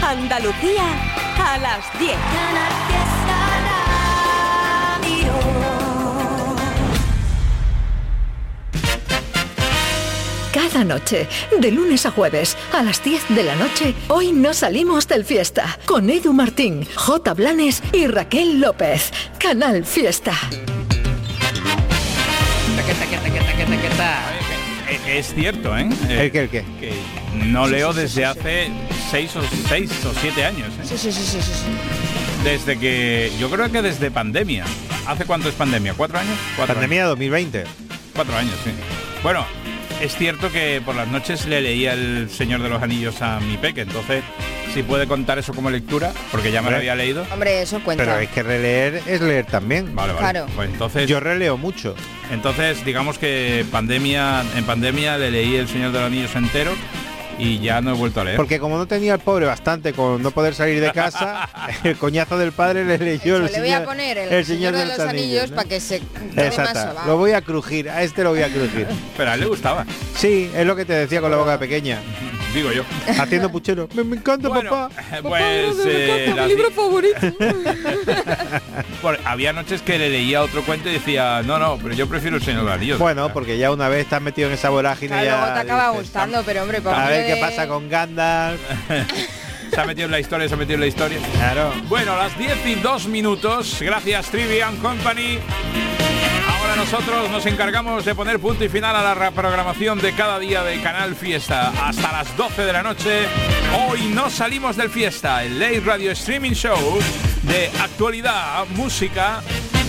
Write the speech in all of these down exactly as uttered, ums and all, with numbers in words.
Andalucía a las diez. Cada noche, de lunes a jueves, a las diez de la noche, hoy no salimos del Fiesta, con Edu Martín, J. Blanes y Raquel López. Canal Fiesta. Es cierto, ¿eh? ¿El qué, el qué? Que no leo desde hace seis o seis o siete años, ¿eh? Sí, sí, sí, sí, sí. Desde que... Yo creo que desde pandemia. ¿Hace cuánto es pandemia? ¿Cuatro años? ¿Cuatro Pandemia años? dos mil veinte. Cuatro años, sí. Bueno, es cierto que por las noches le leía El Señor de los Anillos a mi peque, entonces si puede contar eso como lectura, porque ya me lo había leído. Hombre, eso cuenta. Pero es que releer es leer también. Vale, vale. Claro. Pues entonces Yo releo mucho. Entonces, digamos que pandemia, en pandemia le leí El Señor de los Anillos entero y ya no he vuelto a leer. Porque como no tenía el pobre bastante con no poder salir de casa, el coñazo del padre le leyó Eso, el le voy señor, a poner el, el Señor de los Anillos, ¿no? para que se tome más Exacto. soba. Lo voy a crujir, a este lo voy a crujir. Pero a él le gustaba, Sí, es lo que te decía con la boca pequeña. digo yo. Haciendo puchero. Me, me encanta, Bueno, papá. pues eh, las- libro favorito. Por- había noches que le leía otro cuento y decía, no, no, pero yo prefiero El Señor de los Anillos. Bueno, porque ya una vez estás metido en esa vorágine Claro, ya luego te acaba dices, gustando, pero hombre, por a ver hombre qué pasa con Gandalf. Se ha metido en la historia, se ha metido en la historia. Claro. Bueno, a las diez y dos minutos, gracias Trivian Company. Ahora nosotros nos encargamos de poner punto y final a la reprogramación de cada día de Canal Fiesta. Hasta las doce de la noche, hoy no salimos del Fiesta, el Late Radio Streaming Show de actualidad, música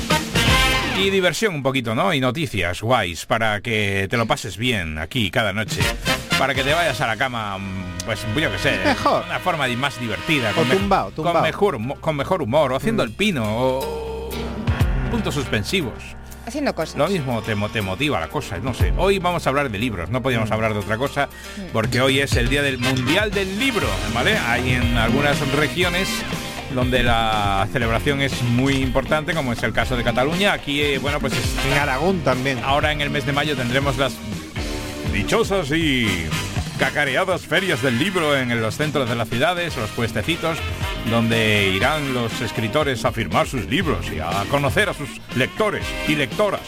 y diversión un poquito, ¿no? Y noticias guays para que te lo pases bien aquí cada noche. Para que te vayas a la cama, pues yo que sé, Mejor. de una forma di- más divertida. O con me- tumbao, tumbao. Con mejor, humo- con mejor humor, o haciendo el pino, o puntos suspensivos. haciendo cosas. Lo mismo te, mo- te motiva la cosa, no sé. Hoy vamos a hablar de libros, no podíamos hablar de otra cosa, porque hoy es el día del Mundial del Libro, ¿vale? Hay en algunas regiones donde la celebración es muy importante, como es el caso de Cataluña. Aquí, eh, bueno, pues es- En Aragón también. ahora en el mes de mayo tendremos las dichosas y cacareadas ferias del libro en los centros de las ciudades, los puestecitos, donde irán los escritores a firmar sus libros y a conocer a sus lectores y lectoras.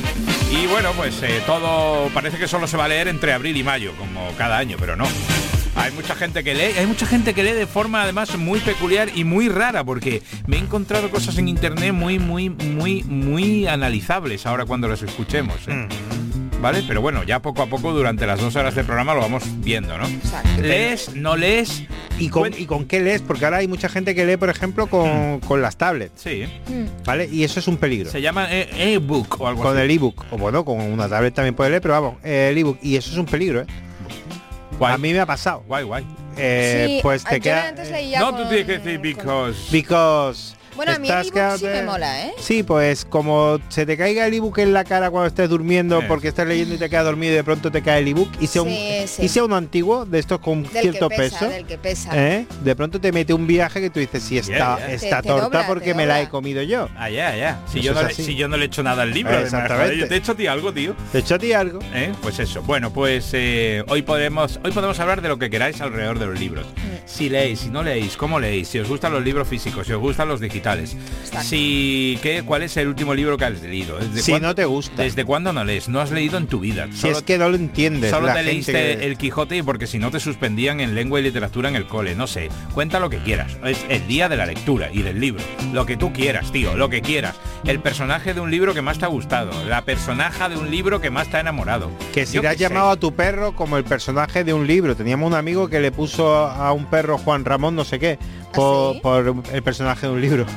Y bueno, pues eh, todo parece que solo se va a leer entre abril y mayo, como cada año, pero no. Hay mucha gente que lee, hay mucha gente que lee de forma además muy peculiar y muy rara, porque me he encontrado cosas en internet muy, muy, muy, muy analizables ahora cuando las escuchemos, ¿eh? ¿Vale? Pero bueno, ya poco a poco durante las dos horas del programa lo vamos viendo, ¿no? Exacto. ¿Lees? ¿No lees? ¿Y con, Cuen- ¿Y con qué lees? Porque ahora hay mucha gente que lee, por ejemplo, con, con las tablets, Sí, ¿vale? Y eso es un peligro. se llama e- e-book o algo Con así. el ebook. O bueno, con una tablet también puede leer, pero vamos, el ebook. Y eso es un peligro, ¿eh? Guay, A mí me ha pasado. guay, guay. Eh, Sí, pues te yo queda... antes leía No, con- tú tienes que decir con- because... Because... Bueno, a mí el estás ebook sí quedándote- me mola, ¿eh? Sí, pues como se te caiga el ebook en la cara cuando estés durmiendo Eh. porque estás leyendo y te quedas dormido y de pronto te cae el ebook y sea, un, Sí, sí. y sea uno antiguo, de estos con Del cierto que pesa, peso, del que pesa. ¿eh? De pronto te mete un viaje que tú dices, si esta, Yeah, yeah. esta Te- te torta dobla, porque te me la he dobla. comido yo. Ah, ya, ya. Si, Eso yo no es le, así. si yo no le he hecho nada al libro, Exactamente. yo te he hecho a ti algo, tío. Te he hecho a ti algo. ¿Eh? Pues eso. Bueno, pues eh, hoy podemos hoy podemos hablar de lo que queráis alrededor de los libros. Si leéis, si no leéis, cómo leéis, si os gustan los libros físicos, si os gustan los digitales. Exacto. Si qué, ¿cuál es el último libro que has leído? ¿Desde Si cuándo- no te gusta. ¿Desde cuándo no lees? No has leído en tu vida. Si es que no lo entiendes. Solo la te gente leíste que- el Quijote porque si no te suspendían en lengua y literatura en el cole, no sé. Cuenta lo que quieras. Es el día de la lectura y del libro. Lo que tú quieras, tío, lo que quieras. El personaje de un libro que más te ha gustado. La personaje de un libro que más te ha enamorado. Que si Yo le has qué sé. llamado a tu perro como el personaje de un libro. Teníamos un amigo que le puso a un perro Juan Ramón no sé qué por, sí? por el personaje de un libro.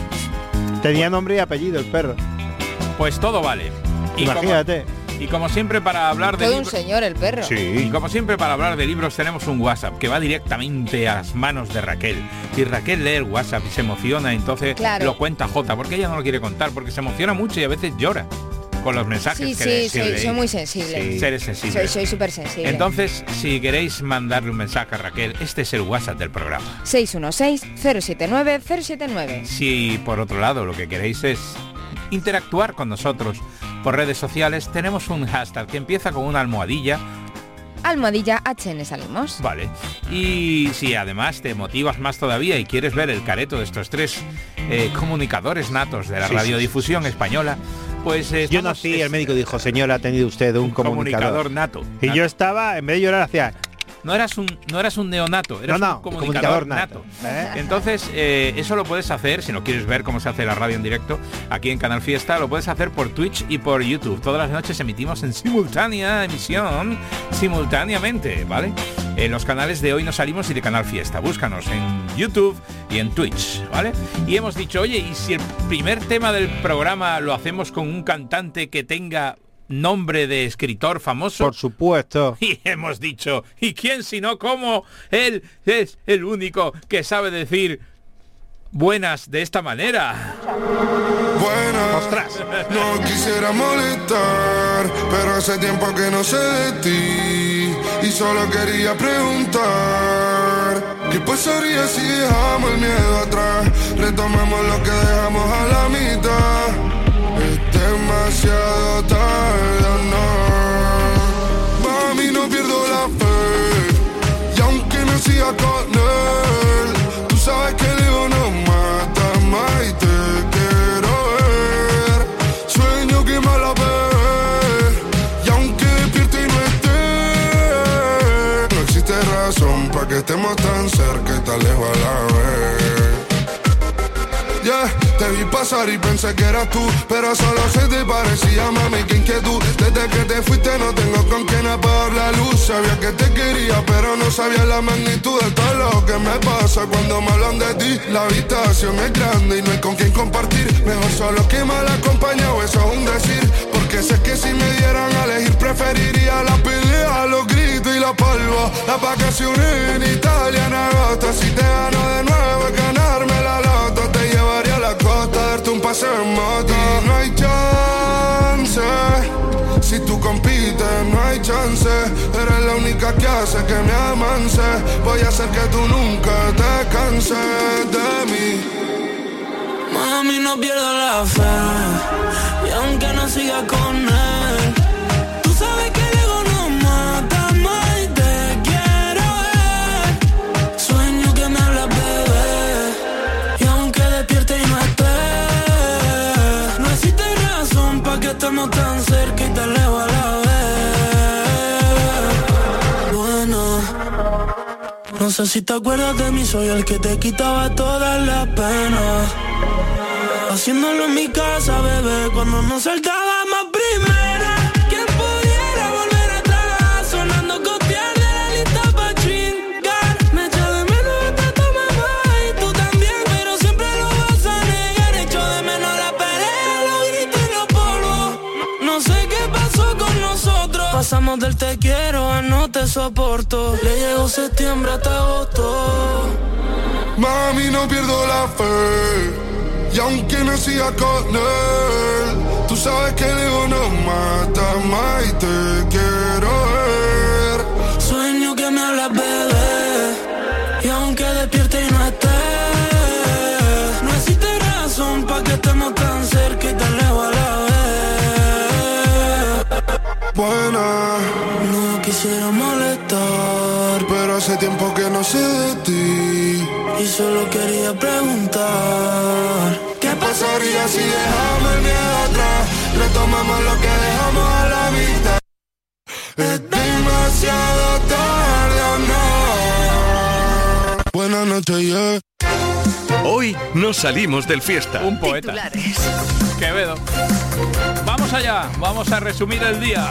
Tenía nombre y apellido el perro. Pues todo vale. Y Imagínate. Como, y como siempre para hablar de Todo un libros... señor el perro. Y como siempre para hablar de libros tenemos un WhatsApp que va directamente a las manos de Raquel. Y Raquel lee el WhatsApp y se emociona, entonces Claro. lo cuenta Jota, porque ella no lo quiere contar, porque se emociona mucho y a veces llora con los mensajes Sí, que sí, le- soy, que soy le- muy sensible. Sí, eres sensible. Soy soy súper sensible. Entonces, si queréis mandarle un mensaje a Raquel, este es el WhatsApp del programa. seis uno seis, cero siete nueve, cero siete nueve. Si por otro lado lo que queréis es interactuar con nosotros por redes sociales, tenemos un hashtag que empieza con una almohadilla almohadilla H N Salimos. Vale. Y si además te motivas más todavía y quieres ver el careto de estos tres eh, comunicadores natos de la Sí, radiodifusión sí, sí. española, pues eh, yo estamos, nací, es, el médico dijo, señora, ha tenido usted un comunicador, comunicador nato. Y nato. yo estaba, en vez de llorar, hacía... No eras un no eras un neonato, eras no, no, un comunicador, comunicador nato. nato. ¿Eh? Entonces, eh, eso lo puedes hacer, si no quieres ver cómo se hace la radio en directo, aquí en Canal Fiesta, lo puedes hacer por Twitch y por YouTube. Todas las noches emitimos en simultánea emisión, simultáneamente, ¿vale? En los canales de Hoy No Salimos y de Canal Fiesta. Búscanos en YouTube y en Twitch, ¿vale? Y hemos dicho, oye, ¿y si el primer tema del programa lo hacemos con un cantante que tenga nombre de escritor famoso? Por supuesto. Y hemos dicho, ¿y quién sino como él es el único que sabe decir buenas de esta manera? Buenas. Ostras. No quisiera molestar, pero hace tiempo que no sé de ti y solo quería preguntar, ¿qué pasaría si dejamos el miedo atrás? Retomamos lo que dejamos a la mitad. Es demasiado tarde, no. Mami, no pierdo la fe, y aunque no siga con él, tú sabes que el ego no mata más y te quiero ver. Sueño que me la ve, y aunque despierte y no esté, no existe razón para que estemos tan cerca y tan lejos a la vez. Yeah, te vi pasar y pensé que eras tú, pero solo se te parecía, mami, qué inquietud. Desde que te fuiste no tengo con quién apagar la luz. Sabía que te quería, pero no sabía la magnitud de todo lo que me pasa cuando me hablan de ti. La habitación es grande y no hay con quién compartir. Mejor solo que mal acompañado, eso es un decir. Porque sé que si me dieran a elegir preferiría la pelea, los gritos y la palma. Las vacaciones en Italia en agosto. Si te gano de nuevo es ganarme la loto. Te llevaría a la costa, darte un paseo en moto. Y no hay chance, si tú compites no hay chance. Eres la única que hace que me amance. Voy a hacer que tú nunca te canses de mí. Mami, no pierdo la fe, y aunque no siga con él, tú sabes que el ego no mata más y te quiero ver. Sueño que me hablas, bebé, y aunque despierte y no esté, no existe razón para que estemos tan cerca y tan lejos a la vez. Bueno, no sé si te acuerdas de mí, soy el que te quitaba todas las penas. Haciéndolo en mi casa, bebé, cuando nos saltábamos primera. ¿Quién pudiera volver atrás? Sonando copiar de la lista pa' chingar. Me echo de menos hasta tu mamá y tú también, pero siempre lo vas a negar. Echo de menos la pelea, los gritos y los polvos. No, no sé qué pasó con nosotros. Pasamos del te quiero a no te soporto. Le llegó septiembre hasta agosto. Mami, no pierdo la fe, y aunque no siga con él, tú sabes que el ego no mata más y te quiero ver. Sueño que me hablas, bebé, y aunque despierte y no esté, no existe razón para que estemos tan cerca y tan lejos a la vez. Buena, no quisiera molestar, pero hace tiempo que no sé de ti y solo quería preguntar, ¿qué pasaría si dejamos el miedo atrás? Retomamos lo que dejamos a la mitad. Es demasiado tarde, no. Buenas noches, yeah. Hoy nos salimos del fiesta. Un poeta. Titulares. Quevedo. Vamos allá, vamos a resumir el día.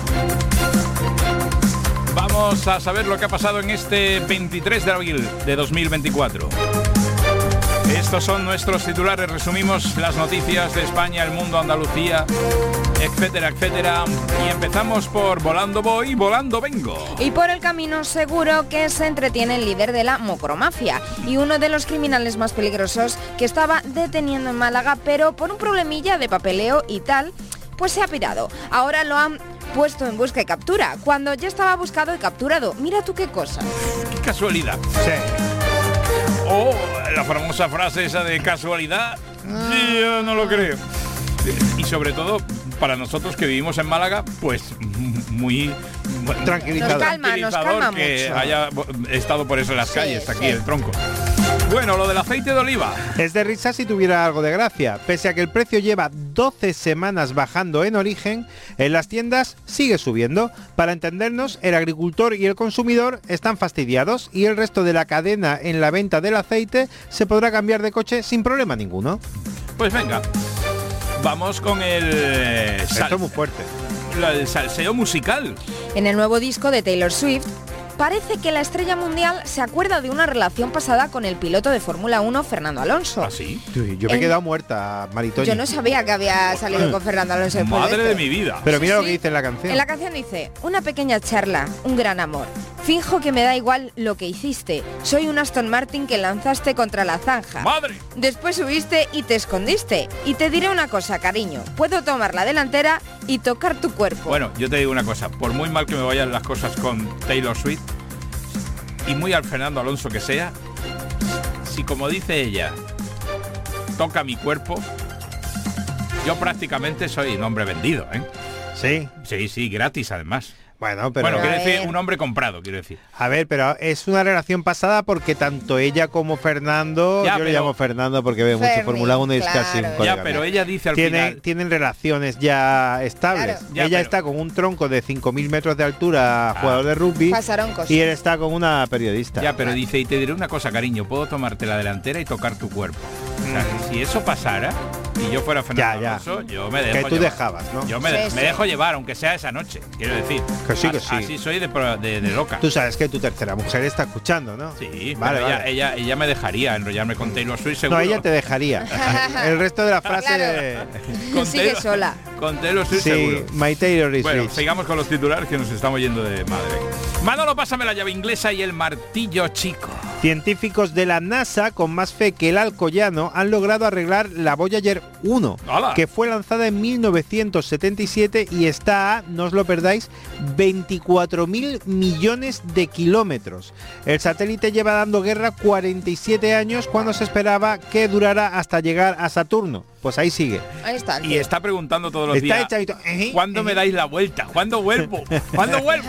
Vamos a saber lo que ha pasado en este veintitrés de abril de dos mil veinticuatro. Estos son nuestros titulares. Resumimos las noticias de España, el mundo, Andalucía, etcétera, etcétera. Y empezamos por volando voy, volando vengo. Y por el camino seguro que se entretiene el líder de la mocromafia y uno de los criminales más peligrosos que estaba deteniendo en Málaga, pero por un problemilla de papeleo y tal, pues se ha pirado. Ahora lo han puesto en busca y captura, cuando ya estaba buscado y capturado. Mira tú qué cosa. Qué casualidad. Sí. O la famosa frase esa de casualidad, yo no lo creo. Y sobre todo para nosotros que vivimos en Málaga, pues muy tranquilizador. Nos calma, nos calma que mucho. haya estado por eso en las Sí, calles, aquí sí. el tronco. Bueno, lo del aceite de oliva. Es de risa si tuviera algo de gracia. Pese a que el precio lleva doce semanas bajando en origen, en las tiendas sigue subiendo. Para entendernos, el agricultor y el consumidor están fastidiados y el resto de la cadena en la venta del aceite se podrá cambiar de coche sin problema ninguno. Pues venga, vamos con el, eh, sal- Esto es muy fuerte. la- el salseo musical. En el nuevo disco de Taylor Swift, parece que la estrella mundial se acuerda de una relación pasada con el piloto de Fórmula uno, Fernando Alonso. ¿Ah, sí? Uy, yo me he En- quedado muerta, Maritoño. Yo no sabía que había salido con Fernando Alonso después Madre de de esto. mi vida. Pero mira Sí, lo que sí. dice en la canción. En la canción dice, una pequeña charla, un gran amor. Finjo que me da igual lo que hiciste. Soy un Aston Martin que lanzaste contra la zanja. ¡Madre! Después subiste y te escondiste. Y te diré una cosa, cariño. Puedo tomar la delantera y tocar tu cuerpo. Bueno, yo te digo una cosa, por muy mal que me vayan las cosas con Taylor Swift, y muy al Fernando Alonso que sea, si como dice ella, toca mi cuerpo, yo prácticamente soy un hombre vendido, ¿eh? Sí. Sí, sí, gratis además. Bueno, pero... bueno, A quiero decir, ver. un hombre comprado, quiero decir. A ver, pero es una relación pasada porque tanto ella como Fernando, Ya, yo le pero- llamo Fernando porque ve mucho Fermi, Fórmula uno y es claro. casi un Ya, colega Ya, pero mío. ella dice al Tiene- final... tienen relaciones ya estables. Claro. Ya, ella pero- está con un tronco de cinco mil metros de altura, jugador de rugby, Pasaron cosas. y él está con una periodista. Ya, pero dice, y te diré una cosa, cariño, puedo tomarte la delantera y tocar tu cuerpo. O sea, si eso pasara y yo fuera Fernando Ya, ya. Alonso, yo me dejo Que tú llevar. dejabas, ¿no? Yo me, Sí, de- sí. me dejo llevar, aunque sea esa noche, quiero decir. Que sí, que A- sí. Así soy de, pro- de- de loca. Tú sabes que tu tercera mujer está escuchando, ¿no? Sí, vale, pero ella, vale. ella, ella me dejaría enrollarme con Taylor Swift, seguro. No, ella te dejaría. El resto de la frase... Claro. Con Sigue Taylor- sola. Con Taylor Swift, Sí, seguro. my Taylor is Bueno, rich. sigamos con los titulares que nos estamos yendo de madre. Manolo, pásame la llave inglesa y el martillo chico. Científicos de la NASA, con más fe que el Alcoyano, han logrado arreglar la Voyager uno, ¡Hala! que fue lanzada en mil novecientos setenta y siete y está a, no os lo perdáis, veinticuatro mil millones de kilómetros. El satélite lleva dando guerra cuarenta y siete años cuando se esperaba que durara hasta llegar a Saturno. Pues ahí sigue. Ahí está. el Y tío. está preguntando todos los Está días, echadito. Ejé, ¿cuándo me ejé. dais la vuelta? ¿Cuándo vuelvo? ¿Cuándo vuelvo?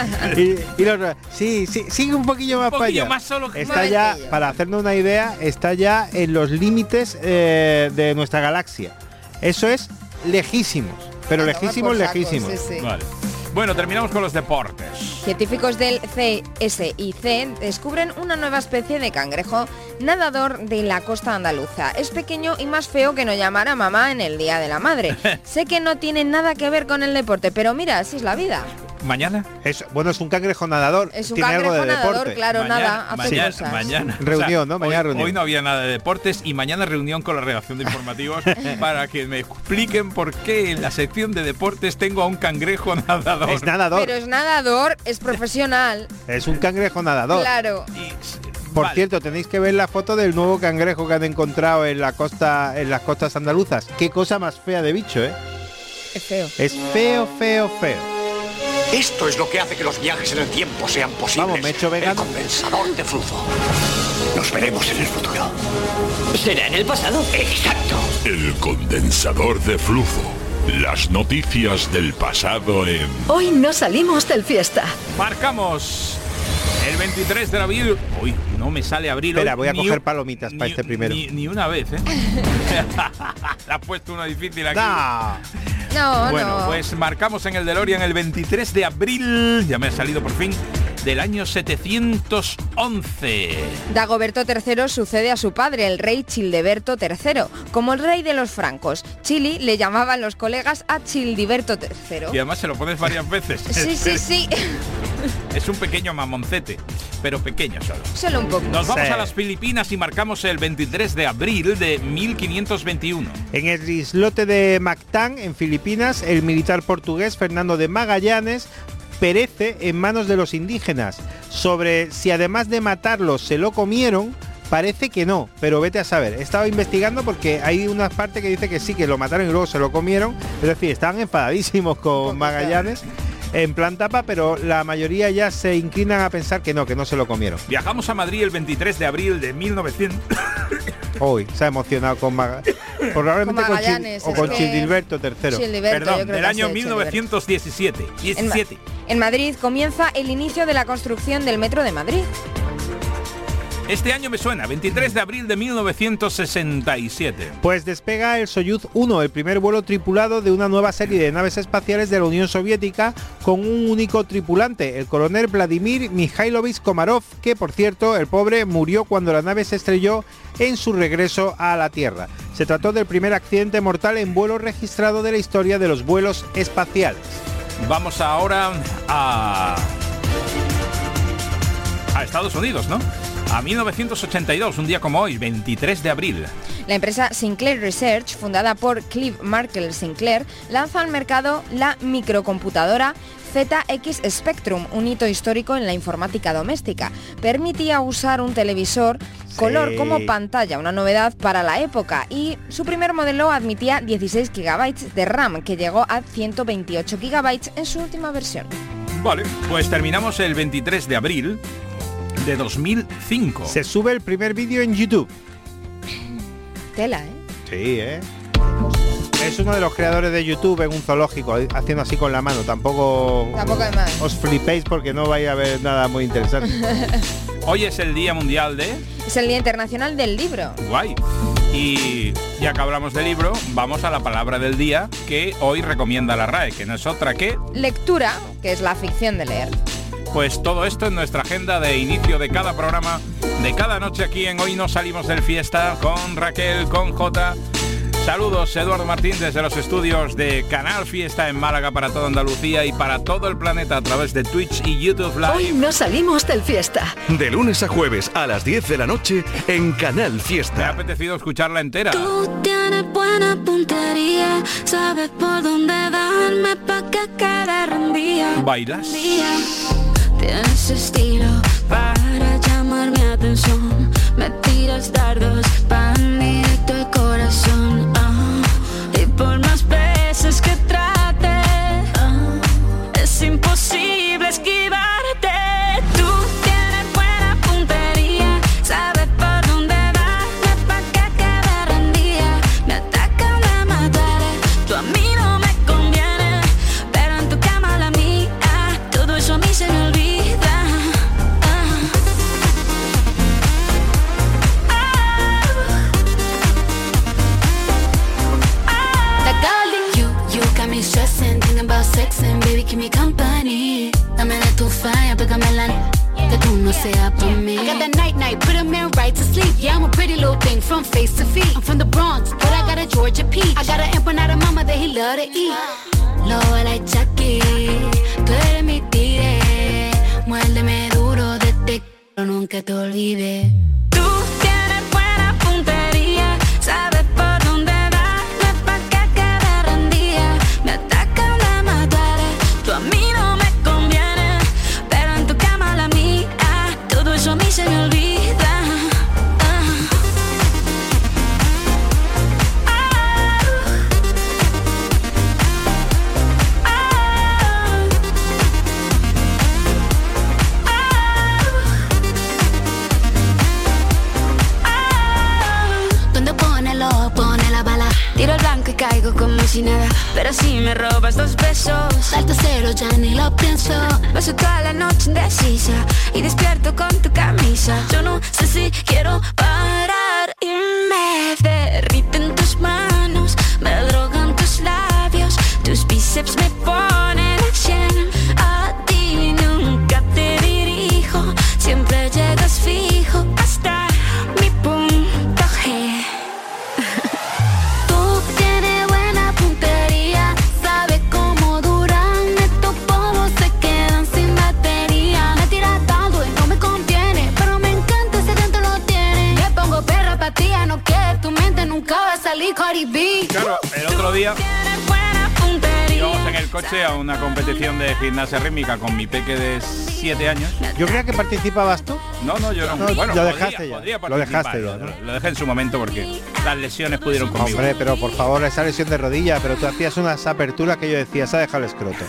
Y, y los otros, sí, sí, sigue un poquillo más para poquillo allá. más solo que- Está Un ya, momentillo. para hacernos una idea, está ya en los límites eh, de nuestra galaxia. Eso es lejísimos, pero A tomar lejísimos, por saco, lejísimos. sí, sí. Vale. Bueno, terminamos con los deportes. Científicos del C S I C descubren una nueva especie de cangrejo nadador de la costa andaluza. Es pequeño y más feo que no llamar a mamá en el Día de la Madre. Sé que no tiene nada que ver con el deporte, pero mira, así es la vida. ¿Mañana? Es, bueno, es un cangrejo nadador. Es un Tiene algo cangrejo de nadador, deporte. claro, Mañana- nada, hace mañana, cosas. mañana. Reunión, ¿no? Mañana hoy, reunión. hoy no había nada de deportes y mañana reunión con la redacción de informativos para que me expliquen por qué en la sección de deportes tengo a un cangrejo nadador. Es nadador. Pero es nadador, es profesional. Es un cangrejo nadador. Claro. Y- Por vale. cierto, tenéis que ver la foto del nuevo cangrejo que han encontrado en la costa, en las costas andaluzas. Qué cosa más fea de bicho, ¿eh? Es feo. Es feo, feo, feo. Esto es lo que hace que los viajes en el tiempo sean posibles. Vamos, me he hecho vegano. El condensador de flujo. Nos veremos en el futuro. ¿Será en el pasado? Exacto. El condensador de flujo. Las noticias del pasado en... Hoy no salimos del fiesta. Marcamos el veintitrés de abril. Uy, no me sale abril. Espera, hoy voy a ni coger un- palomitas para ni- este primero. Ni, ni una vez, ¿eh? Le has puesto una difícil aquí. No. No, Bueno, no. pues marcamos en el DeLorean el veintitrés de abril, ya me ha salido por fin, del año setecientos once. Dagoberto tercero sucede a su padre, el rey Childeberto tercero, como el rey de los francos. Chili le llamaban los colegas a Childiberto tercero. Y además se lo pones varias veces. Sí, sí, sí. Es un pequeño mamoncete, pero pequeño solo. Solo un poco. Nos vamos Sí. a las Filipinas y marcamos el veintitrés de abril de mil quinientos veintiuno. En el islote de Mactán, en Filipinas, el militar portugués Fernando de Magallanes perece en manos de los indígenas. Sobre si además de matarlos se lo comieron, parece que no, pero vete a saber. He estado investigando porque hay una parte que dice que sí, que lo mataron y luego se lo comieron. Es decir, estaban enfadadísimos con Magallanes en plan tapa, pero la mayoría ya se inclinan a pensar que no, que no se lo comieron. Viajamos a Madrid el veintitrés de abril de mil novecientos. Hoy se ha emocionado con Magallanes. Probablemente Con con, Chil, Magallanes, o es con que- Childilberto tercero. Childilberto, yo Perdón, creo del que ha año sido mil novecientos diecisiete. En, Ma- diecisiete. en Madrid comienza el inicio de la construcción del metro de Madrid. Este año me suena, veintitrés de abril de mil novecientos sesenta y siete. Pues despega el Soyuz uno, el primer vuelo tripulado de una nueva serie de naves espaciales de la Unión Soviética con un único tripulante, el coronel Vladimir Mikhailovich Komarov, que por cierto, el pobre murió cuando la nave se estrelló en su regreso a la Tierra. Se trató del primer accidente mortal en vuelo registrado de la historia de los vuelos espaciales. Vamos ahora a... a Estados Unidos, ¿no? A mil novecientos ochenta y dos, un día como hoy, veintitrés de abril. La empresa Sinclair Research, fundada por Clive Markle Sinclair, lanza al mercado la microcomputadora Z X Spectrum, un hito histórico en la informática doméstica. Permitía usar un televisor color Sí. como pantalla, una novedad para la época, y su primer modelo admitía dieciséis gigabytes de RAM, que llegó a ciento veintiocho gigabytes en su última versión. Vale, pues terminamos el veintitrés de abril de dos mil cinco. Se sube el primer vídeo en YouTube. Tela, ¿eh? Sí, ¿eh? Es uno de los creadores de YouTube en un zoológico, haciendo así con la mano. Tampoco, Tampoco hay más. os flipéis porque no vais a ver nada muy interesante. Hoy es el Día Mundial de... Es el Día Internacional del Libro. Guay. Y ya que hablamos de libro, vamos a la palabra del día que hoy recomienda la R A E, que no es otra que... Lectura, que es la ficción de leer. Pues todo esto en nuestra agenda de inicio de cada programa, de cada noche aquí en Hoy No Salimos del Fiesta, con Raquel, con Jota. Saludos, Eduardo Martín, desde los estudios de Canal Fiesta en Málaga para toda Andalucía y para todo el planeta a través de Twitch y YouTube Hoy Live. no salimos del Fiesta. De lunes a jueves a las diez de la noche en Canal Me ha Fiesta. apetecido escucharla entera. Tú tienes buena puntería, sabes por dónde darme pa' que quede rendida. ¿Bailas? Tienes estilo para llamar mi atención. Me tiras dardos, van directo al corazón. Ah, y por más veces que trate, ah, es imposible esquivarte. Tú tienes buena puntería, sabes por dónde darme pa' que quede rendida. Me atacan de matar, tú a mí no me conviene, pero en tu cama la mía, todo eso a mí se me olvida. Stressing, thinking about sexing, baby, keep me company. Dame de tu falla, pégame la que tú no seas por mí. I got that night night, put a man right to sleep. Yeah, I'm a pretty little thing from face to feet. I'm from the Bronx, but I got a Georgia peach. I got an empanada mama that he love to eat. Lobo like Chucky, tú eres mi tigre. Muérdeme duro de te quiero, nunca te olvides. Tú tienes buena puntería, sabes por dónde darme pa' que quede rendida. Me atacan de matar, tú a mí no me conviene, pero en tu cama la mía, todo eso a mí se me olvida. Tiro el blanco y caigo como si nada, pero si me robas dos besos, salto cero, ya ni lo pienso. Paso toda la noche indecisa y despierto con tu camisa. Yo no sé si quiero parar y me derriten tus manos, me drogan tus labios, tus bíceps me ponen a cien. A ti nunca te dirijo, siempre llegas fijo hasta mi punto G. Claro, el otro día íbamos en el coche a una competición de gimnasia rítmica con mi peque de siete años. Yo creía que participabas tú. No, no, yo no. No, bueno, lo podría, dejaste ya. podría Lo dejaste ya, lo, ¿no? lo dejé en su momento porque las lesiones pudieron conmigo. Hombre, pero por favor, esa lesión de rodilla, pero tú hacías unas aperturas que yo decía, se ha dejado el escroto.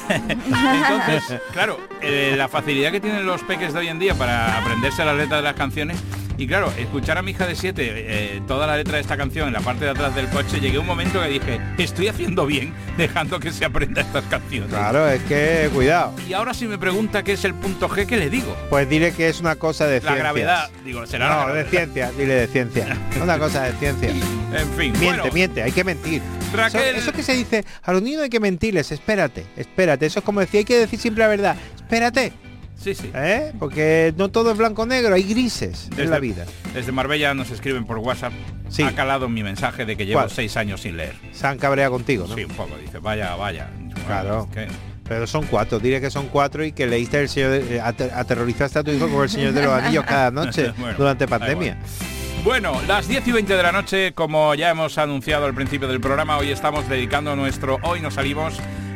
Entonces, claro, eh, la facilidad que tienen los peques de hoy en día para aprenderse las letras de las canciones Y claro, escuchar a mi hija de siete eh, toda la letra de esta canción en la parte de atrás del coche, llegué a un momento que dije, estoy haciendo bien dejando que se aprenda estas canciones. Claro, es que cuidado. Y ahora si me pregunta qué es el punto G, ¿qué le digo? Pues dile que es una cosa de La ciencias. gravedad, digo, será No, la de gravedad. ciencia, dile de ciencia. Una cosa de ciencia. En fin, Miente, bueno, miente, hay que mentir. Raquel- Eso, eso que se dice, a los niños hay que mentirles, espérate, espérate. Eso es como decir, hay que decir siempre la verdad. Espérate. Sí, sí. ¿Eh? Porque no todo es blanco o negro, hay grises en la vida. Desde Marbella nos escriben por WhatsApp. Sí. Ha calado mi mensaje de que llevo ¿Cuál? seis años sin leer. Se han cabreado contigo, ¿no? Sí, un poco. Dice, vaya, vaya. Claro. Es que- Pero son cuatro, dile que son cuatro y que leíste el señor de- eh, ater- aterrorizaste a tu hijo con el Señor de los Anillos cada noche Bueno, durante da pandemia. igual. Bueno, las diez y veinte de la noche, como ya hemos anunciado al principio del programa, hoy estamos dedicando nuestro Hoy nos salimos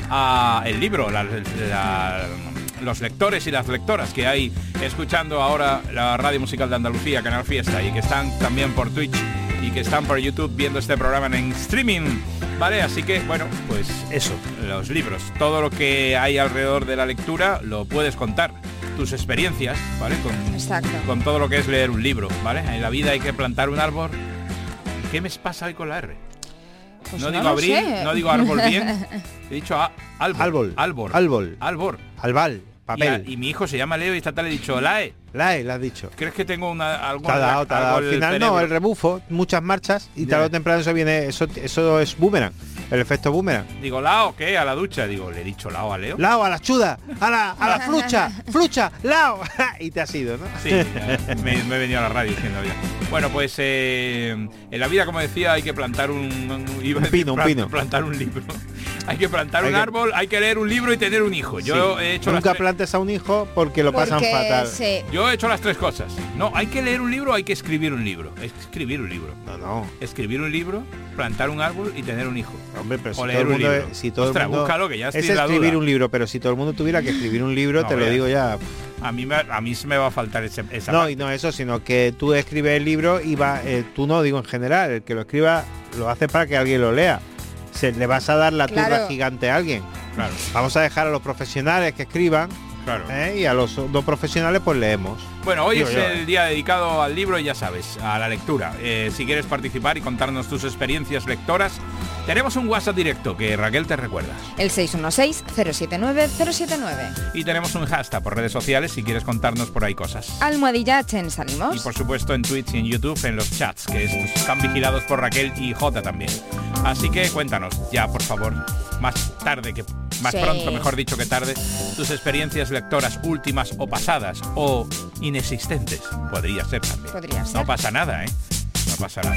a el libro, la- la- los lectores y las lectoras que hay escuchando ahora la Radio Musical de Andalucía, Canal Fiesta, y que están también por Twitch y que están por YouTube viendo este programa en streaming, ¿vale? Así que, bueno, pues eso, los libros, todo lo que hay alrededor de la lectura lo puedes contar, tus experiencias, ¿vale? Con, Exacto. con todo lo que es leer un libro, ¿vale? En la vida hay que plantar un árbol. ¿Qué me pasa hoy con la R? Pues no, no digo lo abril, sé. no digo árbol bien, he dicho a- árbol, Árbol. árbol, Árbol. árbol. Albal, papel. Y, a- y mi hijo se llama Leo y esta tarde he dicho Lae. Lae, lo has dicho. ¿Crees que tengo una Te alguna ha dado, te ha dado. algo Al en el final no, cerebro? el rebufo, muchas marchas y Ya. tarde o temprano eso viene, eso, eso es boomerang, el efecto boomerang. Digo, Lao, ¿qué? A la ducha. Digo, ¿le he dicho Lao a Leo? Lao, a la chuda, a la, a la flucha, flucha, Lao. Y te has ido, ¿no? Sí, ya, me, me he venido a la radio diciendo ya. Bueno, pues eh, en la vida, como decía, hay que plantar un, un, iba a Un decir pino, un plan- pino. plantar un libro. Hay que plantar Hay un que- árbol, hay que leer un libro y tener un hijo. Yo Sí. he hecho Nunca las tre- plantes a un hijo porque lo pasan Porque fatal. sí. Yo he hecho las tres cosas. No, hay que leer un libro, hay que escribir un libro. Escribir un libro. No, no. Escribir un libro, plantar un árbol y tener un hijo. Hombre, pero si O todo leer el un mundo, libro. si todo Ostras, el mundo búscalo, que ya estoy es en la escribir duda. un libro, pero si todo el mundo tuviera que escribir un libro, No, te lo veas. digo ya. A mí me, a mí se me va a faltar ese, esa No, parte. y no eso, sino que tú escribes el libro y va, eh, tú no, digo en general, el que lo escriba lo hace para que alguien lo lea. Se le vas a dar la Claro. turra gigante a alguien. Claro, Vamos a dejar a los profesionales que escriban, claro. ¿eh? Y a los no profesionales pues leemos. Bueno, hoy Digo es yo, el eh. día dedicado al libro y ya sabes, a la lectura. Eh, si quieres participar y contarnos tus experiencias lectoras, tenemos un WhatsApp directo que Raquel te recuerda. El seis uno seis, cero siete nueve, cero siete nueve. Y tenemos un hashtag por redes sociales si quieres contarnos por ahí cosas. Almohadilla H en Y Salimos. por supuesto en Twitch y en YouTube, en los chats, que estos están vigilados por Raquel y Jota también. Así que cuéntanos, ya por favor, más tarde que... Más Sí. pronto, mejor dicho que tarde, tus experiencias lectoras últimas o pasadas o inexistentes. Podría ser también. Podría ser. No pasa nada, ¿eh? No pasa nada.